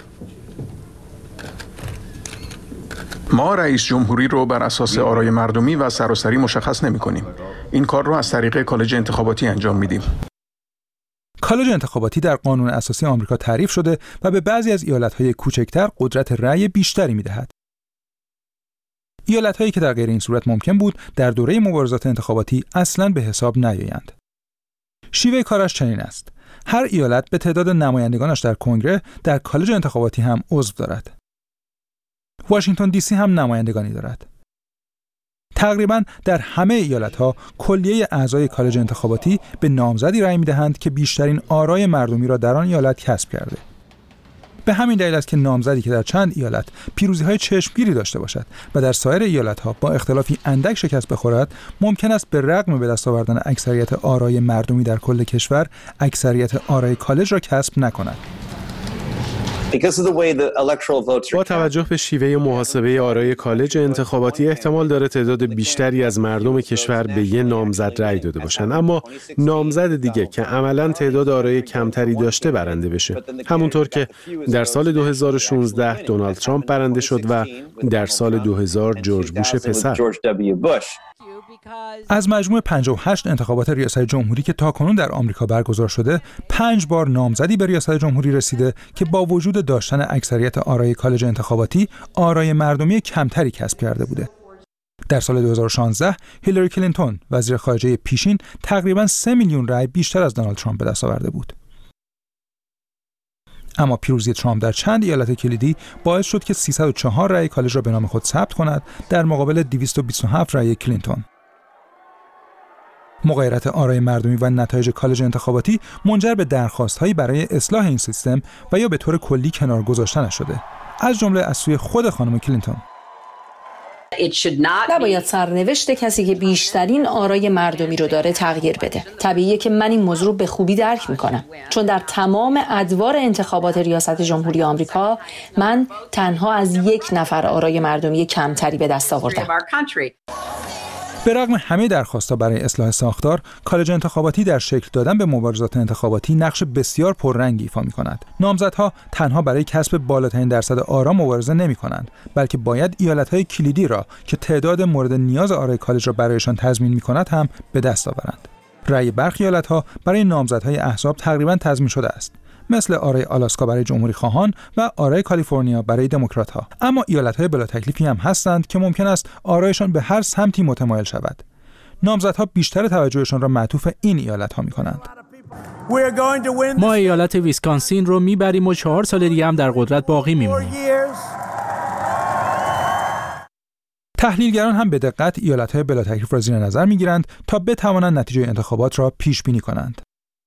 ما رئیس جمهوری رو بر اساس آرای مردمی و سراسری مشخص نمی کنیم. این کار رو از طریق کالج انتخاباتی انجام میدیم. کالج انتخاباتی در قانون اساسی آمریکا تعریف شده و به بعضی از ایالت‌های کوچکتر قدرت رأی بیشتری می‌دهد. ایالت‌هایی که در غیر این صورت ممکن بود در دوره مبارزات انتخاباتی اصلاً به حساب نیایند. شیوه کارش چنین است: هر ایالت به تعداد نمایندگانش در کنگره در کالج انتخاباتی هم عضو دارد. واشنگتن دی سی هم نمایندگانی دارد. تقریباً در همه ایالت‌ها کلیه اعضای کالج انتخاباتی به نامزدی رأی می‌دهند که بیشترین آرای مردمی را در آن ایالت کسب کرده. به همین دلیل است که نامزدی که در چند ایالت پیروزی‌های چشمگیری داشته باشد و در سایر ایالت‌ها با اختلافی اندک شکست بخورد، ممکن است به رغم به دست آوردن اکثریت آرای مردمی در کل کشور، اکثریت آرای کالج را کسب نکند. با توجه به شیوه محاسبه آرای کالج انتخاباتی، احتمال داره تعداد بیشتری از مردم کشور به یک نامزد رأی داده باشند، اما نامزد دیگه که عملاً تعداد آرای کمتری داشته برنده بشه. همونطور که در سال دو هزار و شانزده دونالد ترامپ برنده شد و در سال دو هزار جورج بوش پسر. از مجموع پنجاه و هشت انتخابات ریاست جمهوری که تاکنون در آمریکا برگزار شده، پنج بار نامزدی به ریاست جمهوری رسیده که با وجود داشتن اکثریت آرای کالج انتخاباتی، آرای مردمی کمتری کسب کرده بوده. در سال دو هزار و شانزده هیلاری کلینتون، وزیر خارجه پیشین، تقریباً سه میلیون رأی بیشتر از دونالد ترامپ به دست آورده بود. اما پیروزی ترامپ در چند ایالت کلیدی باعث شد که سیصد و چهار رأی کالج را به نام خود ثبت کند در مقابل دویست و بیست و هفت رأی کلینتون. مغایرت آرای مردمی و نتایج کالج انتخاباتی منجر به درخواست‌هایی برای اصلاح این سیستم و یا به طور کلی کنار گذاشتنش شده، از جمله از سوی خود خانم کلینتون. نباید سرنوشت کسی که بیشترین آرای مردمی رو داره تغییر بده. طبیعیه که من این موضوع رو به خوبی درک میکنم، چون در تمام ادوار انتخابات ریاست جمهوری آمریکا من تنها از یک نفر آرای مردمی کمتری به دست آوردم. به رغم همه درخواست‌ها برای اصلاح ساختار، کالج انتخاباتی در شکل دادن به مبارزات انتخاباتی نقش بسیار پررنگی ایفا می‌کند. نامزدها تنها برای کسب بالاترین درصد آرا مبارزه نمی‌کنند، بلکه باید ایالت‌های کلیدی را که تعداد مورد نیاز آرای کالج را برایشان تضمین می‌کند هم به دست آورند. رأی برخی ایالت‌ها برای نامزدهای احزاب تقریباً تضمین شده است، مثل آرای آلاسکا برای جمهوری خواهان و آرای کالیفرنیا برای دموکرات‌ها. اما ایالت‌های بلا تکلیفی هم هستند که ممکن است آرایشان به هر سمتی متمایل شود. نامزدها بیشتر توجهشان را معطوف این ایالت‌ها می‌کنند. ما ایالت ویسکانسین رو میبریم و چهار سال دیگه هم در قدرت باقی میمونیم. تحلیلگران هم به دقت ایالت‌های بلا تکلیف را زیر نظر می‌گیرند تا بتوانند نتیجه انتخابات را پیش بینی کنند.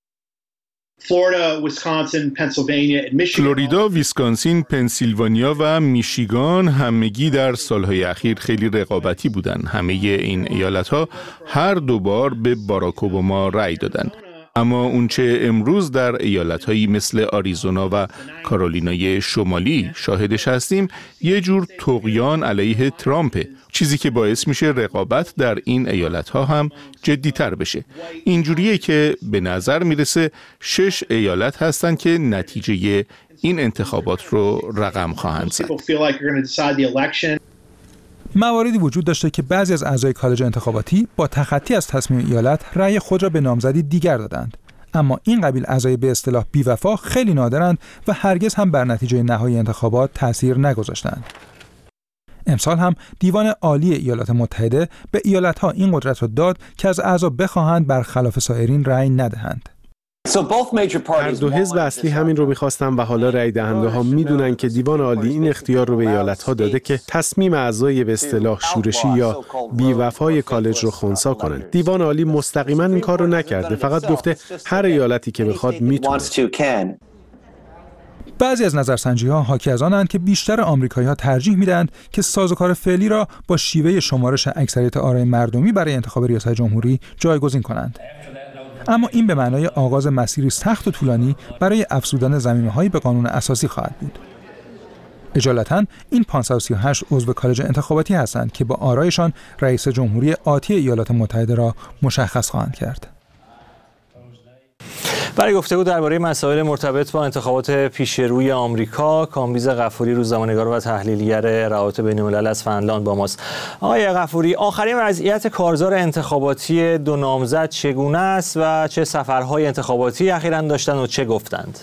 فلوریدا، ویسکانسین، پنسیلوانیا و میشیگان همگی در سالهای اخیر خیلی رقابتی بودند. همه این ایالت‌ها هر دو بار به باراک اوباما رأی دادند. اما اونچه امروز در ایالت‌هایی مثل آریزونا و کارولینای شمالی شاهدش هستیم، یه جور طغیان علیه ترامپه، چیزی که باعث میشه رقابت در این ایالت‌ها هم جدی‌تر بشه. اینجوریه که به نظر میرسه شش ایالت هستن که نتیجه این انتخابات رو رقم خواهند زد. مواردی وجود داشته که بعضی از اعضای کالج انتخاباتی با تخطی از تصمیم ایالت رأی خود را به نامزدی دیگر دادند. اما این قبیل اعضای به اصطلاح بی‌وفا خیلی نادرند و هرگز هم بر نتیجه نهایی انتخابات تأثیر نگذاشتند. امسال هم دیوان عالی ایالات متحده به ایالت‌ها این قدرت را داد که از اعضا بخواهند برخلاف سایرین رأی ندهند. هر دو حزب اصلی همین رو می‌خواستن و حالا رأی دهنده ها می‌دونن که دیوان عالی این اختیار رو به ایالت‌ها داده که تصمیم اعضای به اصطلاح شورشی یا بی‌وفای کالج رو خنثی کنن. دیوان عالی مستقیما این کار رو نکرده، فقط گفته هر ایالتی که بخواد میتونه. بعضی از نظرسنجی‌ها حاکی از آنند که بیشتر آمریکایی‌ها ترجیح میدهند که سازوکار فعلی را با شیوه شمارش اکثریت آرای مردمی برای انتخاب ریاست جمهوری جایگزین کنند. اما این به معنای آغاز مسیری سخت و طولانی برای افزودن ضمیمه‌هایی به قانون اساسی خواهد بود. اجالتاً این پانصد و سی و هشت عضو کالج انتخاباتی هستند که با آرایشان رئیس جمهوری آتی ایالات متحده را مشخص خواهند کرد. برای گفتگو درباره مسائل مرتبط با انتخابات پیشروی آمریکا، کامبیز غفوری، روزنامه‌نگار و تحلیلگر روابط بین‌الملل از فنلاند با ماست. آقای غفوری، آخرین وضعیت کارزار انتخاباتی دو نامزد چگونه است و چه سفرهای انتخاباتی اخیراً داشتند و چه گفتند؟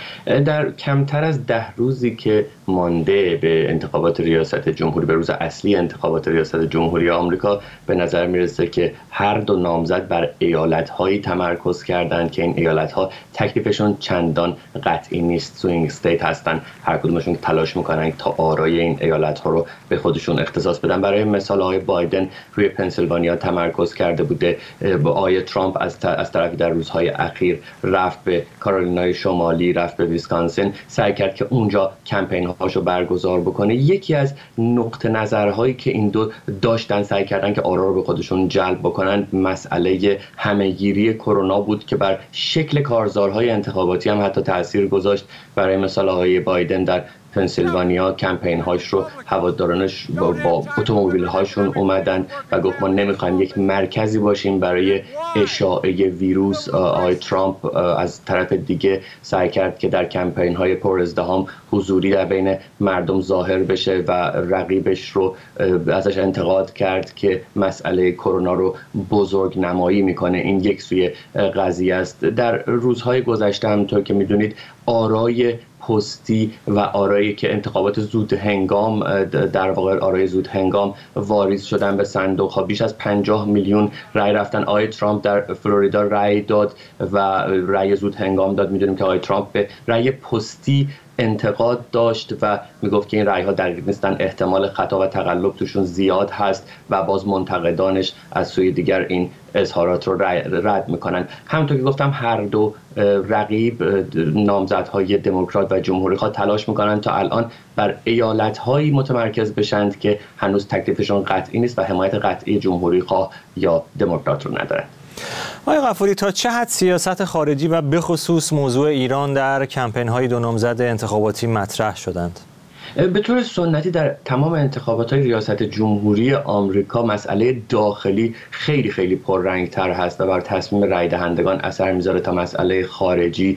در کمتر از ده روزی که مانده به انتخابات ریاست جمهوری، به روز اصلی انتخابات ریاست جمهوری آمریکا، به نظر میرسه که هر دو نامزد بر ایالت‌هایی تمرکز کردند که این ایالت‌ها تکلیفشون چندان قطعی نیست، سوینگ استیت هستن. هر کدومشون تلاش میکنن تا آرای این ایالت‌ها رو به خودشون اختصاص بدن. برای مثال آقای بایدن روی پنسیلوانیا تمرکز کرده بوده، با آقای ترامپ از از طرفی در روزهای اخیر رفت به کارولینای شمالی، رفت به ویسکانسین، سعی کرد که اونجا کمپین هاشو برگزار بکنه. یکی از نقطه نظرهایی که این دو داشتن، سعی کردن که آرا رو به خودشون جلب بکنن، مسئله همهگیری کرونا بود که بر شکل کارزارهای انتخاباتی هم حتی تاثیر گذاشت. برای مثال آقای بایدن در پنسیلوانیا کمپین هاش رو هوادارانش با, با اتومبیل هاشون اومدن و گفت ما نمیخوایم یک مرکزی باشیم برای اشاعه ویروس. آقای ترامپ از طرف دیگه سعی کرد که در کمپین های پر ازدحام حضوری در بین مردم ظاهر بشه و رقیبش رو ازش انتقاد کرد که مسئله کرونا رو بزرگ نمایی میکنه. این یک سوی قضیه است. در روزهای گذشته همونطور که میدونید آرای پستی و آرایی که انتخابات زود هنگام، در واقع آرای زود هنگام واریز شدن به صندوق ها، بیش از پنجاه میلیون رای رفتن. آقای ترامپ در فلوریدا رای داد و رای زود هنگام داد. میدونیم که آقای ترامپ به رای پستی انتقاد داشت و میگفت که این رأی ها دقیق نیستن، احتمال خطا و تقلب توشون زیاد هست و باز منتقدانش از سوی دیگر این اظهارات رو رد میکنن. همونطور که گفتم هر دو رقیب نامزدهای دموکرات و جمهوری خواه تلاش میکنن تا الان بر ایالت‌هایی متمرکز بشند که هنوز تکلیفشون قطعی نیست و حمایت قطعی جمهوری خواه یا دموکرات رو ندارن. آقای غفوری، تا چه حد سیاست خارجی و به خصوص موضوع ایران در کمپین‌های دو نامزد انتخاباتی مطرح شدند؟ به طور سنتی در تمام انتخابات ریاست جمهوری آمریکا مسئله داخلی خیلی خیلی پررنگ‌تر هست و بر تصمیم رای دهندگان اثر میذاره تا مسئله خارجی.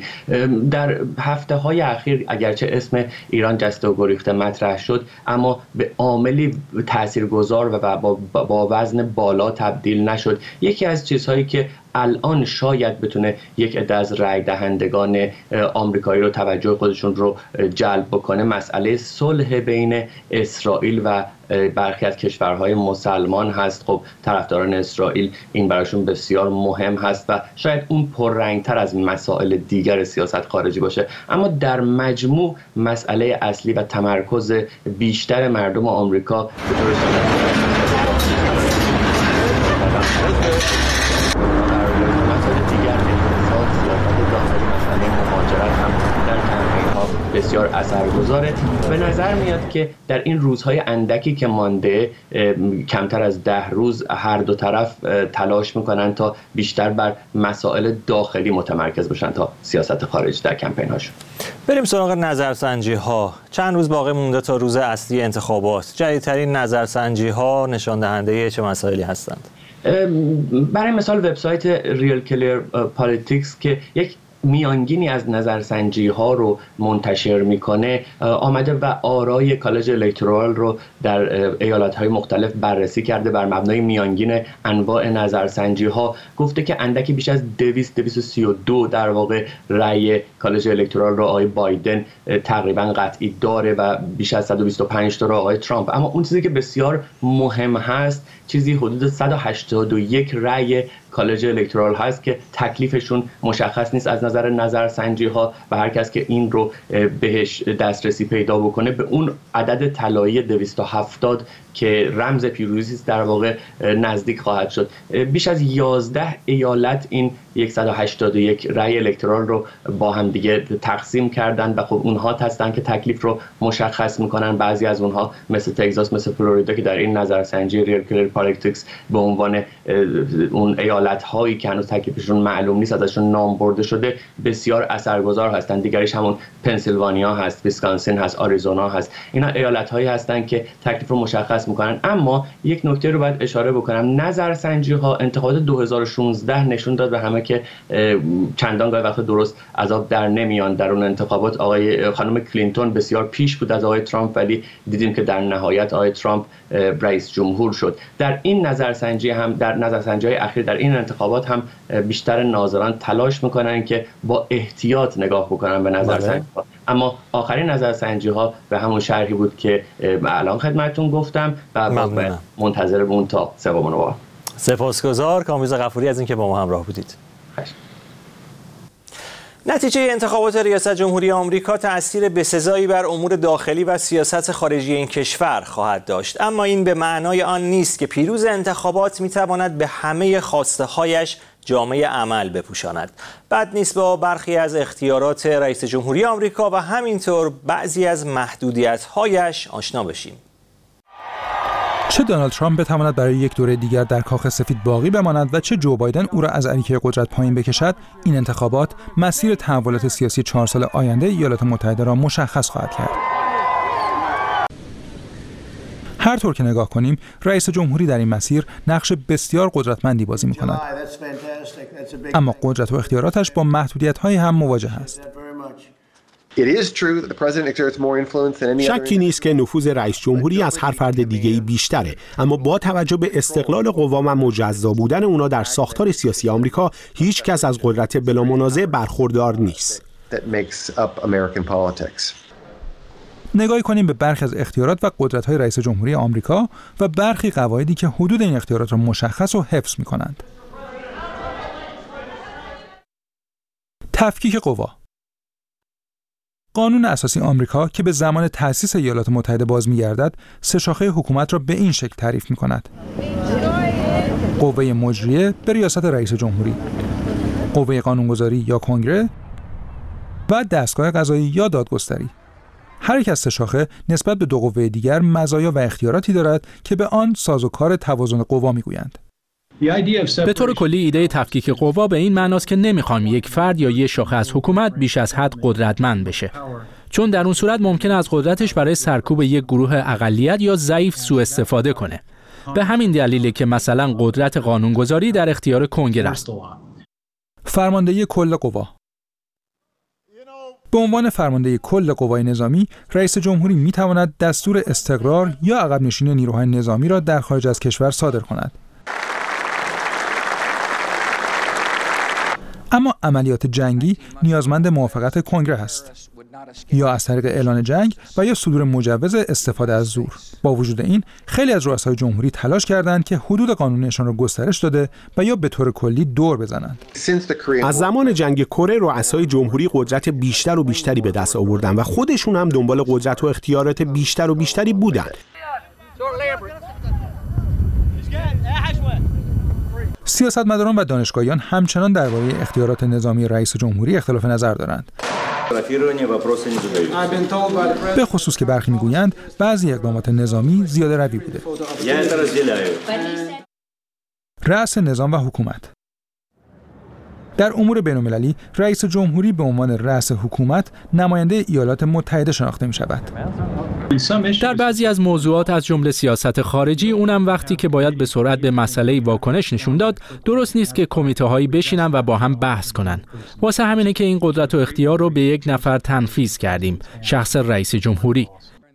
در هفته‌های اخیر اگرچه اسم ایران جسته و گریخته مطرح شد، اما به عاملی تاثیرگذار و با, با وزن بالا تبدیل نشد. یکی از چیزهایی که الان شاید بتونه یک عده از رای دهندگان آمریکایی رو توجه خودشون رو جلب بکنه مسئله صلح بین اسرائیل و برخی از کشورهای مسلمان هست. خب طرفداران اسرائیل این براشون بسیار مهم هست و شاید اون پررنگتر از مسائل دیگر سیاست خارجی باشه، اما در مجموع مسئله اصلی و تمرکز بیشتر مردم آمریکا به طور بسیار اثرگذاره. به نظر میاد که در این روزهای اندکی که مانده، کمتر از ده روز، هر دو طرف تلاش میکنن تا بیشتر بر مسائل داخلی متمرکز باشن تا سیاست خارجی در کمپین هاشون. بریم سراغ نظرسنجی ها. چند روز باقی مونده تا روز اصلی انتخابات. جدیدترین نظرسنجی ها نشان دهنده چه مسائلی هستند؟ برای مثال وبسایت ریل کلیر پالیتیکس که یک میانگینی از نظرسنجی ها رو منتشر میکنه آمده و آرای کالج الکترال رو در ایالت های مختلف بررسی کرده. بر مبنای میانگین انواع نظرسنجی ها گفته که اندکی بیش از دویست دویست و سی و دو در واقع رأی کالج الکترال رو آقای بایدن تقریبا قطعی داره و بیش از صد و بیست و پنج تا رو آقای ترامپ. اما اون چیزی که بسیار مهم هست چیزی حدود صد و هشتاد و یک رأی کالج الکترال هست که تکلیفشون مشخص نیست از نظر نظرسنجی ها و هر کس که این رو بهش دسترسی پیدا بکنه به اون عدد طلایی دویست و هفتاد که رمز پیروزی است در واقع نزدیک خواهد شد. بیش از یازده ایالت این صد و هشتاد و یک رأی الکترال رو با هم دیگه تقسیم کردن و خب اونها هستن که تکلیف رو مشخص میکنن. بعضی از اونها مثل تگزاس، مثل فلوریدا که در این نظرسنجی ریل کلیر پالیتیکس به عنوان اون ایالت هایی که هنوز تکلیفشون معلوم نیست ازشون نام برده شده بسیار اثرگذار هستن. دیگریش همون پنسیلوانیا هست، ویسکانسین هست، آریزونا هست. اینا ایالت هایی هستن که تکلیف رو مشخص میکنن. اما یک نکته رو باید اشاره بکنم، نظرسنجی ها انتخابات دو هزار و شانزده نشون داد و همه که چندان گاهی وقت درست عذاب در نمیان در اون انتخابات آقای خانم کلینتون بسیار پیش بود از آقای ترامپ، ولی دیدیم که در نهایت آقای ترامپ رئیس جمهور شد. در این نظرسنجی هم در نظرسنجی های اخیر در این انتخابات هم بیشتر ناظران تلاش میکنن که با احتیاط نگاه بکنن به نظرسنجی ها. اما آخرین نظرسنجی ها به همون شرحی بود که الان خدمتتون گفتم و منتظر بمون تا سوم نوامبر. سپاسگزار کامبیز غفوری از اینکه با ما همراه بودید. نتیجه انتخابات ریاست جمهوری آمریکا تأثیر بسزایی بر امور داخلی و سیاست خارجی این کشور خواهد داشت، اما این به معنای آن نیست که پیروز انتخابات میتواند به همه خواسته هایش جامه عمل بپوشاند. بد نیست با برخی از اختیارات رئیس جمهوری آمریکا و همینطور بعضی از محدودیت هایش آشنا بشیم. چه دونالد ترامپ بتواند برای یک دوره دیگر در کاخ سفید باقی بماند و چه جو بایدن او را از عریکه قدرت پایین بکشد، این انتخابات مسیر تحولات سیاسی چهار سال آینده ایالات متحده را مشخص خواهد کرد. هر طور که نگاه کنیم، رئیس جمهوری در این مسیر نقش بسیار قدرتمندی بازی می‌کند. اما قدرت و اختیاراتش با محدودیت‌های هم مواجه است. شکی نیست که نفوذ رئیس جمهوری از هر فرد دیگه‌ای بیشتره، اما با توجه به استقلال قوا و مجزا بودن اونا در ساختار سیاسی آمریکا، هیچ کس از قدرت بلا منازع برخوردار نیست. نگاهی کنیم به برخی از اختیارات و قدرت‌های رئیس جمهوری آمریکا و برخی قواعدی که حدود این اختیارات را مشخص و حفظ می‌کنند. تفکیک قوا. قانون اساسی آمریکا که به زمان تأسیس ایالات متحده باز می‌گردد، سه شاخه حکومت را به این شکل تعریف می‌کند: قوه مجریه به ریاست رئیس جمهوری، قوه قانونگذاری یا کنگره و دستگاه قضایی یا دادگستری. هر یک از سه شاخه نسبت به دو قوه دیگر مزایا و اختیاراتی دارد که به آن سازوکار توازن قوا می‌گویند. به طور کلی ایده تفکیک قوا به این معناست که نمیخوایم یک فرد یا یک شاخه از حکومت بیش از حد قدرتمند بشه، چون در اون صورت ممکنه از قدرتش برای سرکوب یک گروه اقلیت یا ضعیف سوء استفاده کنه. به همین دلیله که مثلا قدرت قانونگذاری در اختیار کنگره است. فرماندهی کل قوا. به عنوان فرمانده کل قوای نظامی، رئیس جمهوری میتواند دستور استقرار یا عقب نشینی نیروهای نظامی را در خارج از کشور صادر کند. اما عملیات جنگی نیازمند موافقت کنگره است، یا از طریق اعلان جنگ و یا صدور مجوز استفاده از زور. با وجود این، خیلی از رؤسای جمهوری تلاش کردند که حدود قانونیشان را گسترش داده و یا به طور کلی دور بزنند. از زمان جنگ کره رؤسای جمهوری قدرت بیشتر و بیشتری به دست آوردند و خودشون هم دنبال قدرت و اختیارات بیشتر و بیشتری بودند. سیاستمداران و دانشگاهیان همچنان درباره اختیارات نظامی رئیس جمهوری اختلاف نظر دارند. به خصوص که برخی میگویند بعضی اقدامات نظامی زیاده روی بوده. رأس نظام و حکومت. در امور بین‌المللی رئیس جمهوری به عنوان رأس حکومت نماینده ایالات متحده شناخته می شود. در بعضی از موضوعات از جمله سیاست خارجی، اونم وقتی که باید به سرعت به مسئله واکنش نشون داد، درست نیست که کمیته هایی بشینن و با هم بحث کنن. واسه همینه که این قدرت و اختیار رو به یک نفر تنفیذ کردیم، شخص رئیس جمهوری.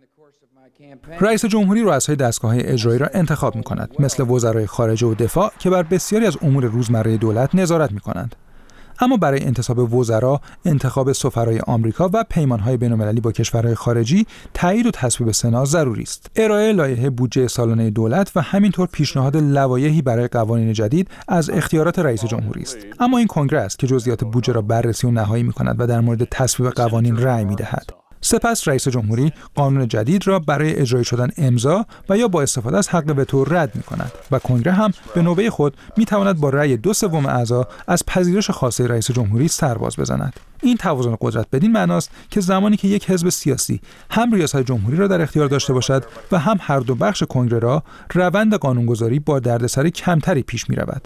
رئیس جمهوری رؤسای دستگاه‌های اجرایی را انتخاب می‌کند، مثل وزرای خارجه و دفاع که بر بسیاری از امور روزمره دولت نظارت می‌کنند. اما برای انتصاب وزرا، انتخاب سفرای آمریکا و پیمان‌های بین‌المللی با کشورهای خارجی، تایید و تصویب سنا ضروری است. ارائه لایحه بودجه سالانه دولت و همینطور پیشنهاد لوایحی برای قوانین جدید از اختیارات رئیس جمهوری است. اما این کنگره است که جزئیات بودجه را بررسی و نهایی می‌کند و در مورد تصویب قوانین رأی می‌دهد. سپس رئیس جمهوری قانون جدید را برای اجرایی شدن امضا و یا با استفاده از حق وتو رد می‌کند و کنگره هم به نوبه خود می‌تواند با رأی دو سوم اعضا از پذیرش خواسته رئیس جمهوری سرباز بزند. این توازن قدرت بدین معناست که زمانی که یک حزب سیاسی هم ریاست جمهوری را در اختیار داشته باشد و هم هر دو بخش کنگره را، روند قانونگذاری با دردسر کمتری پیش می‌رود.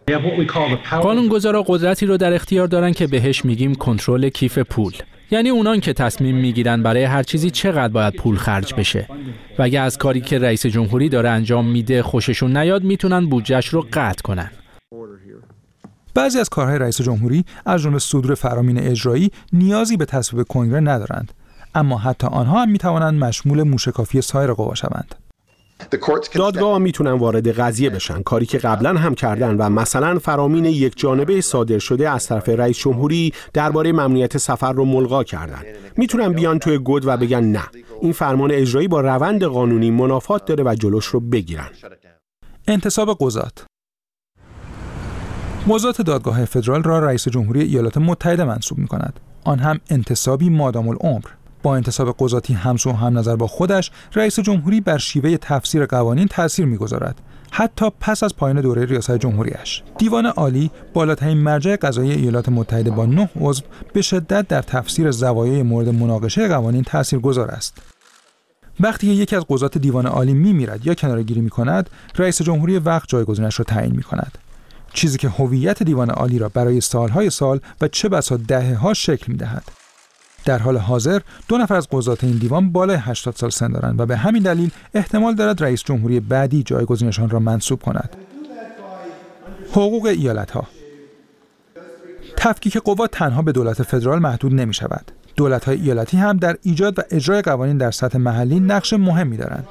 قانونگذارا قدرتی رو در اختیار دارن که بهش میگیم کنترل کیف پول. یعنی اونان که تصمیم میگیرن برای هر چیزی چقدر باید پول خرج بشه و اگه از کاری که رئیس جمهوری داره انجام میده خوششون نیاد، میتونن بودجهش رو قطع کنن. بعضی از کارهای رئیس جمهوری از جمله صدور فرامین اجرایی نیازی به تصویب کنگره ندارند، اما حتی آنها هم میتوانند مشمول موشکافی سایر قوا شوند. دادگاه میتونن وارد قضیه بشن، کاری که قبلا هم کردن و مثلا فرامین یک جانبه صادر شده از طرف رئیس جمهوری درباره ممنوعیت سفر رو ملغا کردن. میتونن بیان توی گود و بگن نه، این فرمان اجرایی با روند قانونی منافات داره و جلوش رو بگیرن. انتصاب قضات. موضوعات دادگاه فدرال را رئیس جمهوری ایالات متحده منصوب می‌کند. آن هم انتصابی مادام العمر. با انتصاب قضاتی همسو و هم نظر با خودش، رئیس جمهوری بر شیوه تفسیر قوانین تأثیر می‌گذارد، حتی پس از پایان دوره ریاست جمهوریش. دیوان عالی، بالاترین مرجع قضایی ایالات متحده با نه عضو، به شدت در تفسیر زوایای مورد مناقشه قوانین تأثیرگذار است. وقتی یکی از قضات دیوان عالی می‌میرد یا کناره‌گیری می‌کند، رئیس جمهوری وقت جایگزینش را تعیین می‌کند. چیزی که هویت دیوان عالی را برای سالهای سال و چه بسا دهه‌ها شکل می‌دهد. در حال حاضر دو نفر از قضات این دیوان بالای هشتاد سال سن دارند و به همین دلیل احتمال دارد رئیس جمهوری بعدی جایگزینشان را منصوب کند. حقوق ایالت‌ها. تفکیک قوا تنها به دولت فدرال محدود نمی شود. دولت‌های ایالتی هم در ایجاد و اجرای قوانین در سطح محلی نقش مهمی دارند.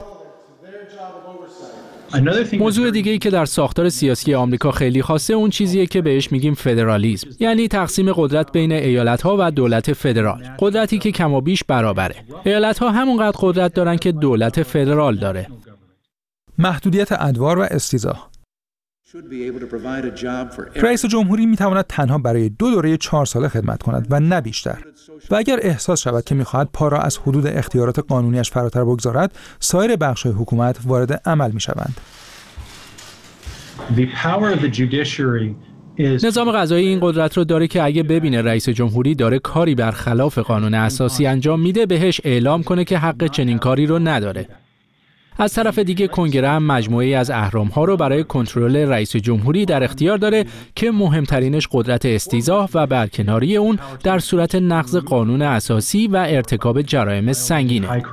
موضوع دیگه‌ای که در ساختار سیاسی آمریکا خیلی خاصه اون چیزیه که بهش میگیم فدرالیسم، یعنی تقسیم قدرت بین ایالت‌ها و دولت فدرال، قدرتی که کم و بیش برابره. ایالت‌ها همونقدر قدرت دارن که دولت فدرال داره. محدودیت ادوار و استیضاح. رئیس جمهوری میتواند تنها برای دو دوره چهار ساله خدمت کند و نه بیشتر. و اگر احساس شود که میخواهد پا را از حدود اختیارات قانونیش فراتر بگذارد، سایر بخش‌های حکومت وارد عمل میشوند. نظام قضایی این قدرت رو داره که اگه ببینه رئیس جمهوری داره کاری برخلاف قانون اساسی انجام میده، بهش اعلام کنه که حق چنین کاری رو نداره. از طرف دیگه کنگره هم مجموعه‌ای از اهرم‌ها رو برای کنترل رئیس جمهوری در اختیار داره که مهمترینش قدرت استیضاح و برکناری اون در صورت نقض قانون اساسی و ارتکاب جرایم سنگینه.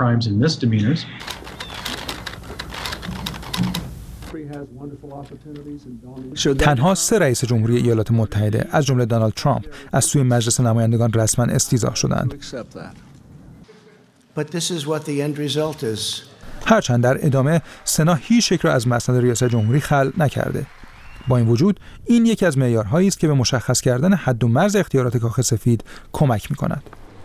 تنها سه رئیس جمهوری ایالات متحده از جمله دونالد ترامپ از سوی مجلس نمایندگان رسما استیضاح شدند. هرچند در ادامه سنا هیچ یک را از مسند ریاست جمهوری خلع نکرده. با این وجود این یکی از معیارهایی است که به مشخص کردن حد و مرز اختیارات کاخ سفید کمک می‌کند.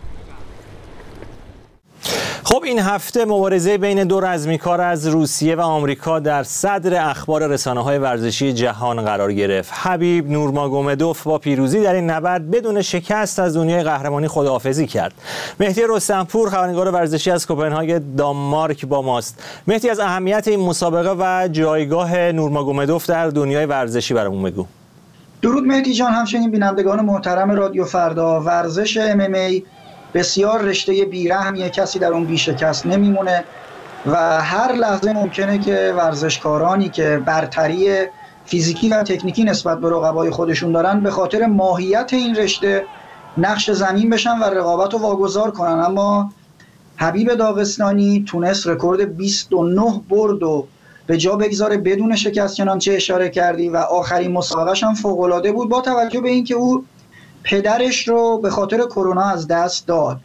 خب این هفته مبارزه بین دو رزمیکار از روسیه و آمریکا در صدر اخبار رسانه‌های ورزشی جهان قرار گرفت. حبیب نورماگومدوف با پیروزی در این نبرد بدون شکست از دنیای قهرمانی خداحافظی کرد. مهدی رستمپور خبرنگار ورزشی از کوپنهاگ دانمارک با ماست. مهدی، از اهمیت این مسابقه و جایگاه نورماگومدوف در دنیای ورزشی برامون بگو. درود مهدی جان، همچنین بینندگان محترم رادیو فردا. ورزش ام ام ای بسیار رشته بیرحمیه، کسی در اون بیشکست نمیمونه و هر لحظه ممکنه که ورزشکارانی که برتری فیزیکی و تکنیکی نسبت به رقبای خودشون دارن به خاطر ماهیت این رشته نقش زمین بشن و رقابت رو واگذار کنن. اما حبیب داغستانی تونست رکورد بیست و نه برد و به جا بگذاره بدون شکست، چنانچه اشاره کردی، و آخرین مسابقه‌اش هم فوق‌العاده بود با توجه به اینکه او پدرش رو به خاطر کرونا از دست داد.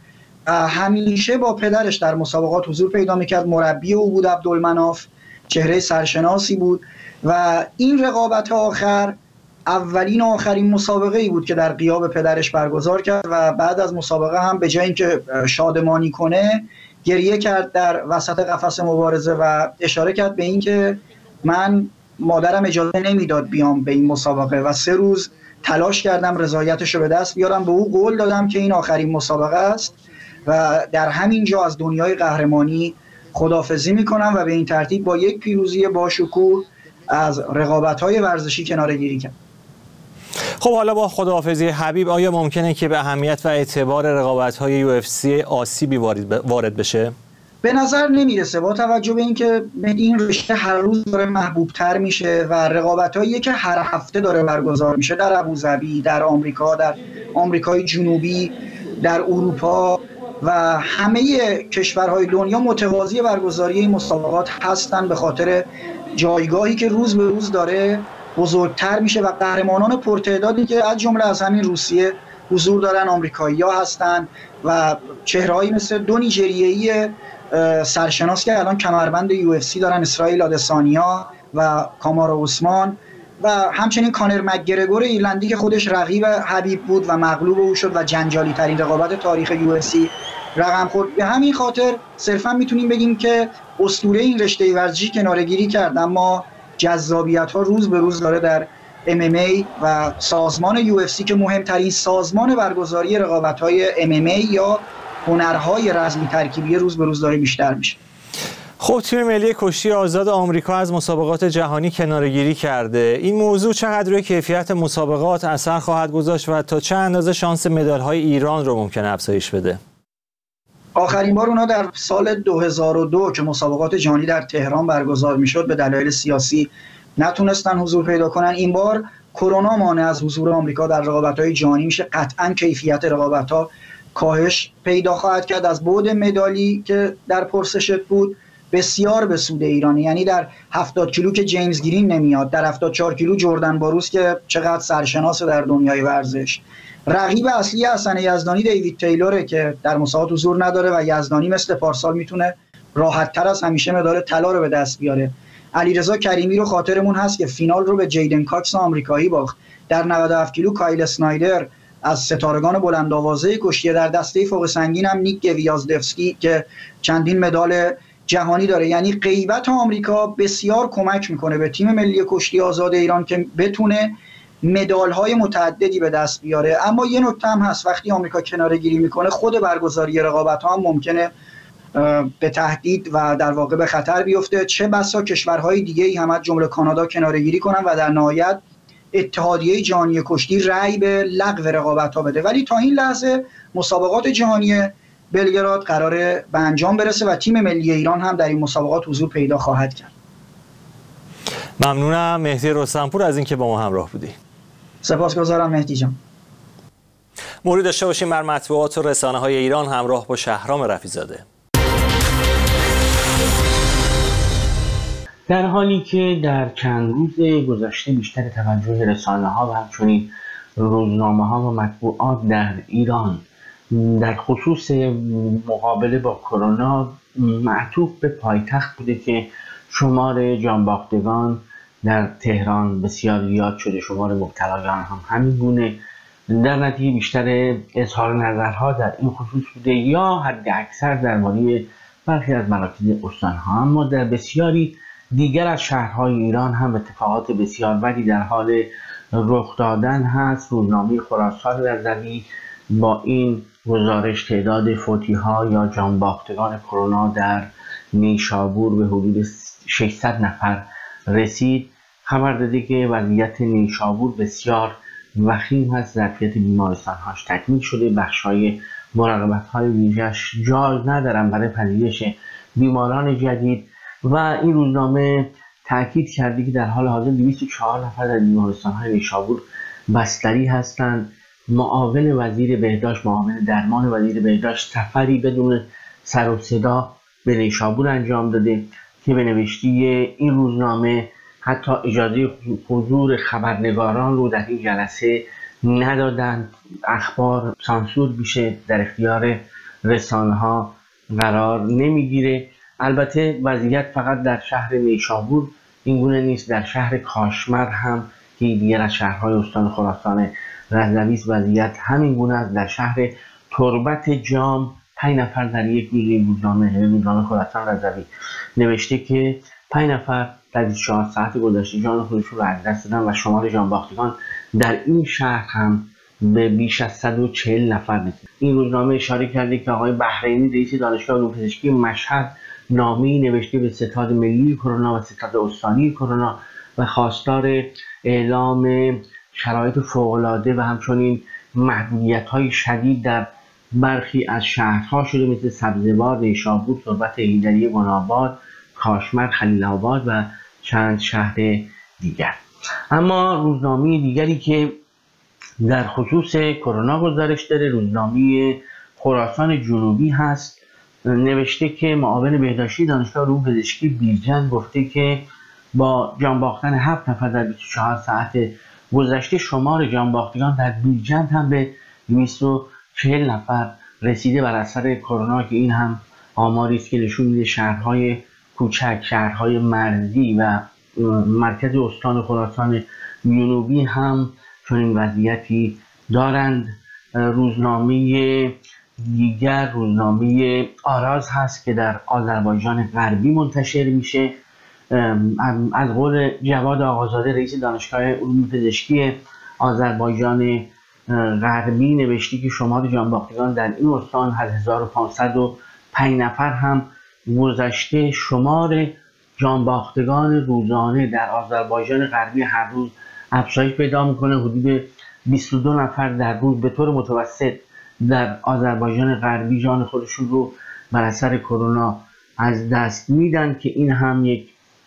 همیشه با پدرش در مسابقات حضور پیدا میکرد. مربی او بود عبدالمناف، چهره سرشناسی بود و این رقابت آخر اولین و آخرین مسابقه ای بود که در غیاب پدرش برگزار کرد و بعد از مسابقه هم به جای اینکه شادمانی کنه گریه کرد در وسط قفس مبارزه و اشاره کرد به اینکه من مادرم اجازه نمیداد بیام به این مسابقه و سه روز تلاش کردم رضایتش رو به دست بیارم. به او قول دادم که این آخرین مسابقه است و در همین جا از دنیای قهرمانی خداحافظی میکنم و به این ترتیب با یک پیروزی باشکوه از رقابت‌های ورزشی کناره‌گیری کرد. خب حالا با خداحافظی حبیب آیا ممکنه که به اهمیت و اعتبار رقابت‌های یو اف سی آسیبی وارد بشه؟ به نظر نمیرسه با توجه به اینکه این رشته هر روز داره محبوب‌تر میشه و رقابت‌هایی که هر هفته داره برگزار میشه در ابوظبی، در آمریکا، در آمریکای جنوبی، در اروپا و همه کشورهای دنیا متقاضی برگزاری این مسابقات هستن به خاطر جایگاهی که روز به روز داره بزرگتر میشه و قهرمانان پرتعدادی که از جمله از همین روسیه حضور دارن آمریکایی‌ها هستن و چهرهایی مثل دو نیجریه‌ای سرشناس که الان کمربند یو اف سی دارن، اسرائیل آدسانیا و کامارا عثمان، و همچنین کانر مکگرگور ایرلندی که خودش رقیب حبیب بود و مغلوب او شد و جنجالی ترین رقابت تاریخ یو اف سی رقم خورد. به همین خاطر صرفا میتونیم بگیم که اسطوره این رشته ورزشی کناره‌گیری کرد، اما جذابیت ها روز به روز داره در ام ام ای و سازمان یو اف سی که مهمترین سازمان برگزاری رقابت های ام ام ای یا هنرهای رزمی ترکیبی روز به روز داره بیشتر میشه. خب تیم ملی کشتی آزاد آمریکا از مسابقات جهانی کناره‌گیری کرده. این موضوع چقدر روی کیفیت مسابقات اثر خواهد گذاشت و تا چه اندازه شانس مدال‌های ایران رو ممکنه افزایش بده؟ آخرین بار اونا در سال دو هزار و دو که مسابقات جهانی در تهران برگزار میشد به دلایل سیاسی نتونستن حضور پیدا کنن. این بار کرونا مانع از حضور آمریکا در رقابت‌های جهانی میشه. قطعاً کیفیت رقابت‌ها کاهش پیدا خواهد کرد. از بعد مدالی که در پرسشت بود بسیار به سود ایرانی، یعنی در هفتاد کیلو که جیمز گرین نمیاد، در هفتاد و چهار کیلو جردن باروس که چقدر سرشناس در دنیای ورزش. رقیب اصلی حسن یزدانی دیوید تیلوره که در مسابقات حضور نداره و یزدانی مثل پارسال میتونه راحت تر از همیشه مدال طلا رو به دست بیاره. علیرضا کریمی رو خاطرمون هست که فینال رو به جیدن کاکس آمریکایی باخت. در نود و هفت کیلو کایل اسنایدر از ستارگان بلندآوازه کشتی. در دسته فوق سنگین هم نیک گویازدفسکی که چندین مدال جهانی داره. یعنی غیبت آمریکا بسیار کمک میکنه به تیم ملی کشتی آزاد ایران که بتونه مدال‌های متعددی به دست بیاره. اما یه نکته هم هست، وقتی آمریکا کناره‌گیری میکنه خود برگزاری رقابت‌ها هم ممکنه به تهدید و در واقع به خطر بیفته. چه بسا کشورهای دیگه‌ای هم از جمله کانادا کناره‌گیری کنن و در نهایت اتحادیه جهانی کشتی رأی به لغو رقابت‌ها بده. ولی تا این لحظه مسابقات جهانی بلگراد قراره به انجام برسه و تیم ملی ایران هم در این مسابقات حضور پیدا خواهد کرد. ممنونم مهدی رستمپور از اینکه با ما همراه بودی. سپاسگزارم مهدی جان. مورد داشته باشیم بر مطبوعات و رسانه‌های ایران همراه با شهرام رفیع‌زاده. در حالی که در چند روز گذشته بیشتر توجه رسانه‌ها و همچنین روزنامه‌ها و مطبوعات در ایران در خصوص مقابله با کرونا معطوف به پایتخت بوده که شمار جانباختگان در تهران بسیار زیاد شده، شمار مبتلایان هم همین گونه، در نتیجه بیشتر اظهار نظرها در این خصوص بوده یا حد اکثر درباره برخی از مراکز استانها. اما در بسیاری دیگر از شهرهای ایران هم اتفاقات بسیار بدی در حال رخ دادن هست. روزنامه خراسان رضوی با این گزارش تعداد فوتی‌ها یا جانباختگان کرونا در نیشابور به حدود ششصد نفر رسید. خبر داده که وضعیت نیشابور بسیار وخیم هست، ظرفیت بیمارستان‌هاش تکمیل شده، بخش‌های مراقبت‌های ویژه‌اش جای ندارن برای پذیرش بیماران جدید و این روزنامه تاکید کرده که در حال حاضر دویست و چهار نفر در بیمارستان‌های نیشابور بستری هستند. معاون وزیر بهداشت، معاون درمان وزیر بهداشت سفری بدون سر و صدا به نیشابور انجام داده که به نوشته این روزنامه حتی اجازه حضور خبرنگاران رو در این جلسه ندادند. اخبار سانسور میشه، در اختیار رسانه ها قرار نمیگیره. البته وضعیت فقط در شهر نیشابور اینگونه نیست، در شهر کاشمر هم که دیگر از شهرهای استان خراسان رضوی است وضعیت همین گونه است. در شهر تربت جام پنج نفر در یک روز این روزنامه روزنامه خراسان رضوی نوشته که پنج نفر در بیست و چهار ساعت گذشته جان خودشون رو از دست دادن و شمار جانباختگان در این شهر هم به بیش از صد و چهل نفر رسید. این روزنامه اشاره کرده که آقای بحرینی رئیس دانشگاه علوم پزشکی مشهد نامه‌ای نوشته به ستاد ملی کرونا و ستاد استانی کرونا و خواستار اعلام شرایط فوق‌العاده و همچنین محدودیت‌های شدید در برخی از شهرها شده مثل سبزوار، نیشابور، تربت هیدری، گناباد، کاشمر، خلیل‌آباد و چند شهر دیگر. اما روزنامه دیگری که در خصوص کرونا گزارش داره روزنامه خراسان جنوبی هست. نوشته که معاون بهداشتی دانشگاه علوم پزشکی بیرجند گفته که با جان باختن هفت نفر در بیست و چهار ساعت گذشته شمار جان باختگان در بیرجند هم به دویست و چهل نفر رسیده بر اثر کرونا که این هم آماری است که نشون میده شهرهای کوچک، شهرهای مرزی و مرکز استان خراسان جنوبی هم چنین وضعیتی دارند. روزنامه دیگر روزنامه آراز هست که در آذربایجان غربی منتشر میشه. از قول جواد آقازاده رئیس دانشگاه علوم پزشکی آذربایجان غربی نوشته که شمار جانباختگان در این استان هزار و پانصد و پنج نفر هم گذشته. شمار جانباختگان روزانه در آذربایجان غربی هر روز افزایش پیدا میکنه. حدود بیست و دو نفر در روز به طور متوسط در آذربایجان غربی جان خودشون رو بر اثر کرونا از دست میدن که این هم یک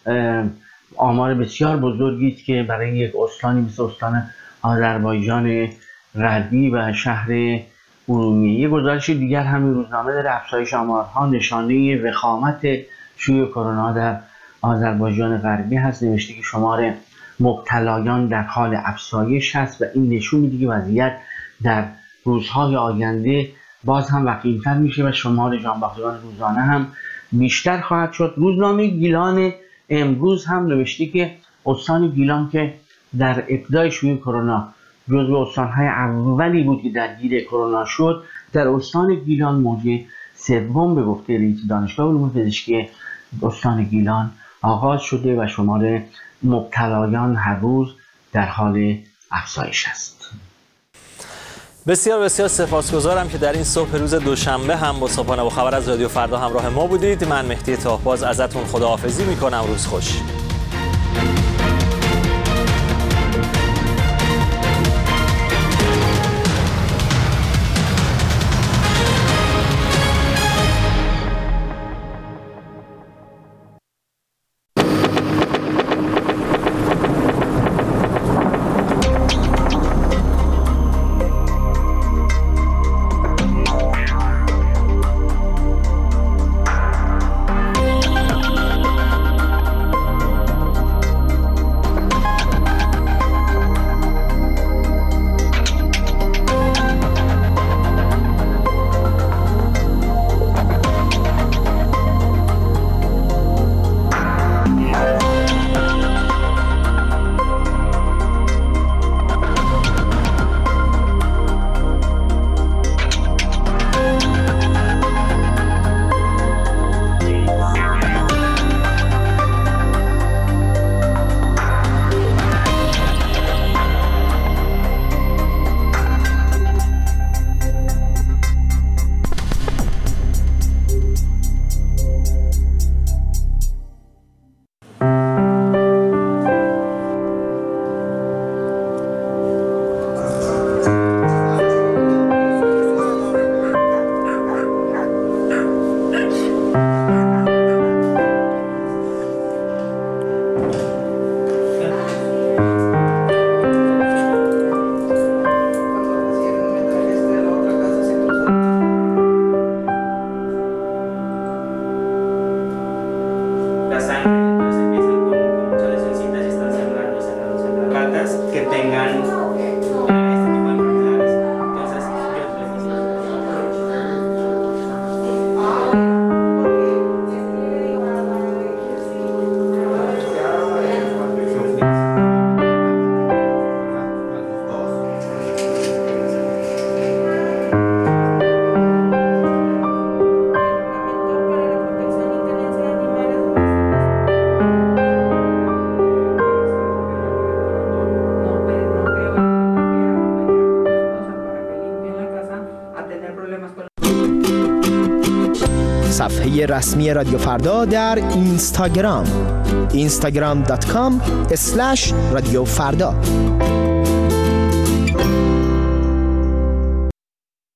آمار بسیار بزرگی است که برای یک استانی مثل استان آذربایجان غربی و شهر ارومیه. یک گزارش دیگر همین روزنامه داره افزایش آمارها نشانه وخامت شیوع کرونا در آذربایجان غربی هست. نوشته که شمار مبتلایان در حال افزایش هست و این نشون میده که وضعیت در روزهای آینده باز هم وخیم‌تر میشه و شمار جانباختگان روزانه هم بیشتر خواهد شد. روزنامه گیلان امروز هم نوشته که استان گیلان که در ابتدای شیوع کرونا جزو استانهای اولی بود که درگیر کرونا شد، در استان گیلان موج سوم به گفته رئیس دانشگاه علوم پزشکی استان گیلان آغاز شده و شمار مبتلایان هر روز در حال افزایش است. بسیار بسیار سپاسگزارم که در این صبح روز دوشنبه هم با صبحانه و خبر از رادیو فردا همراه ما بودید. من مهدی تاهباز ازتون خداحافظی میکنم. روز خوش. صفحه رسمی رادیو فردا در اینستاگرام اینستاگرام دات کام اسلش رادیو فردا.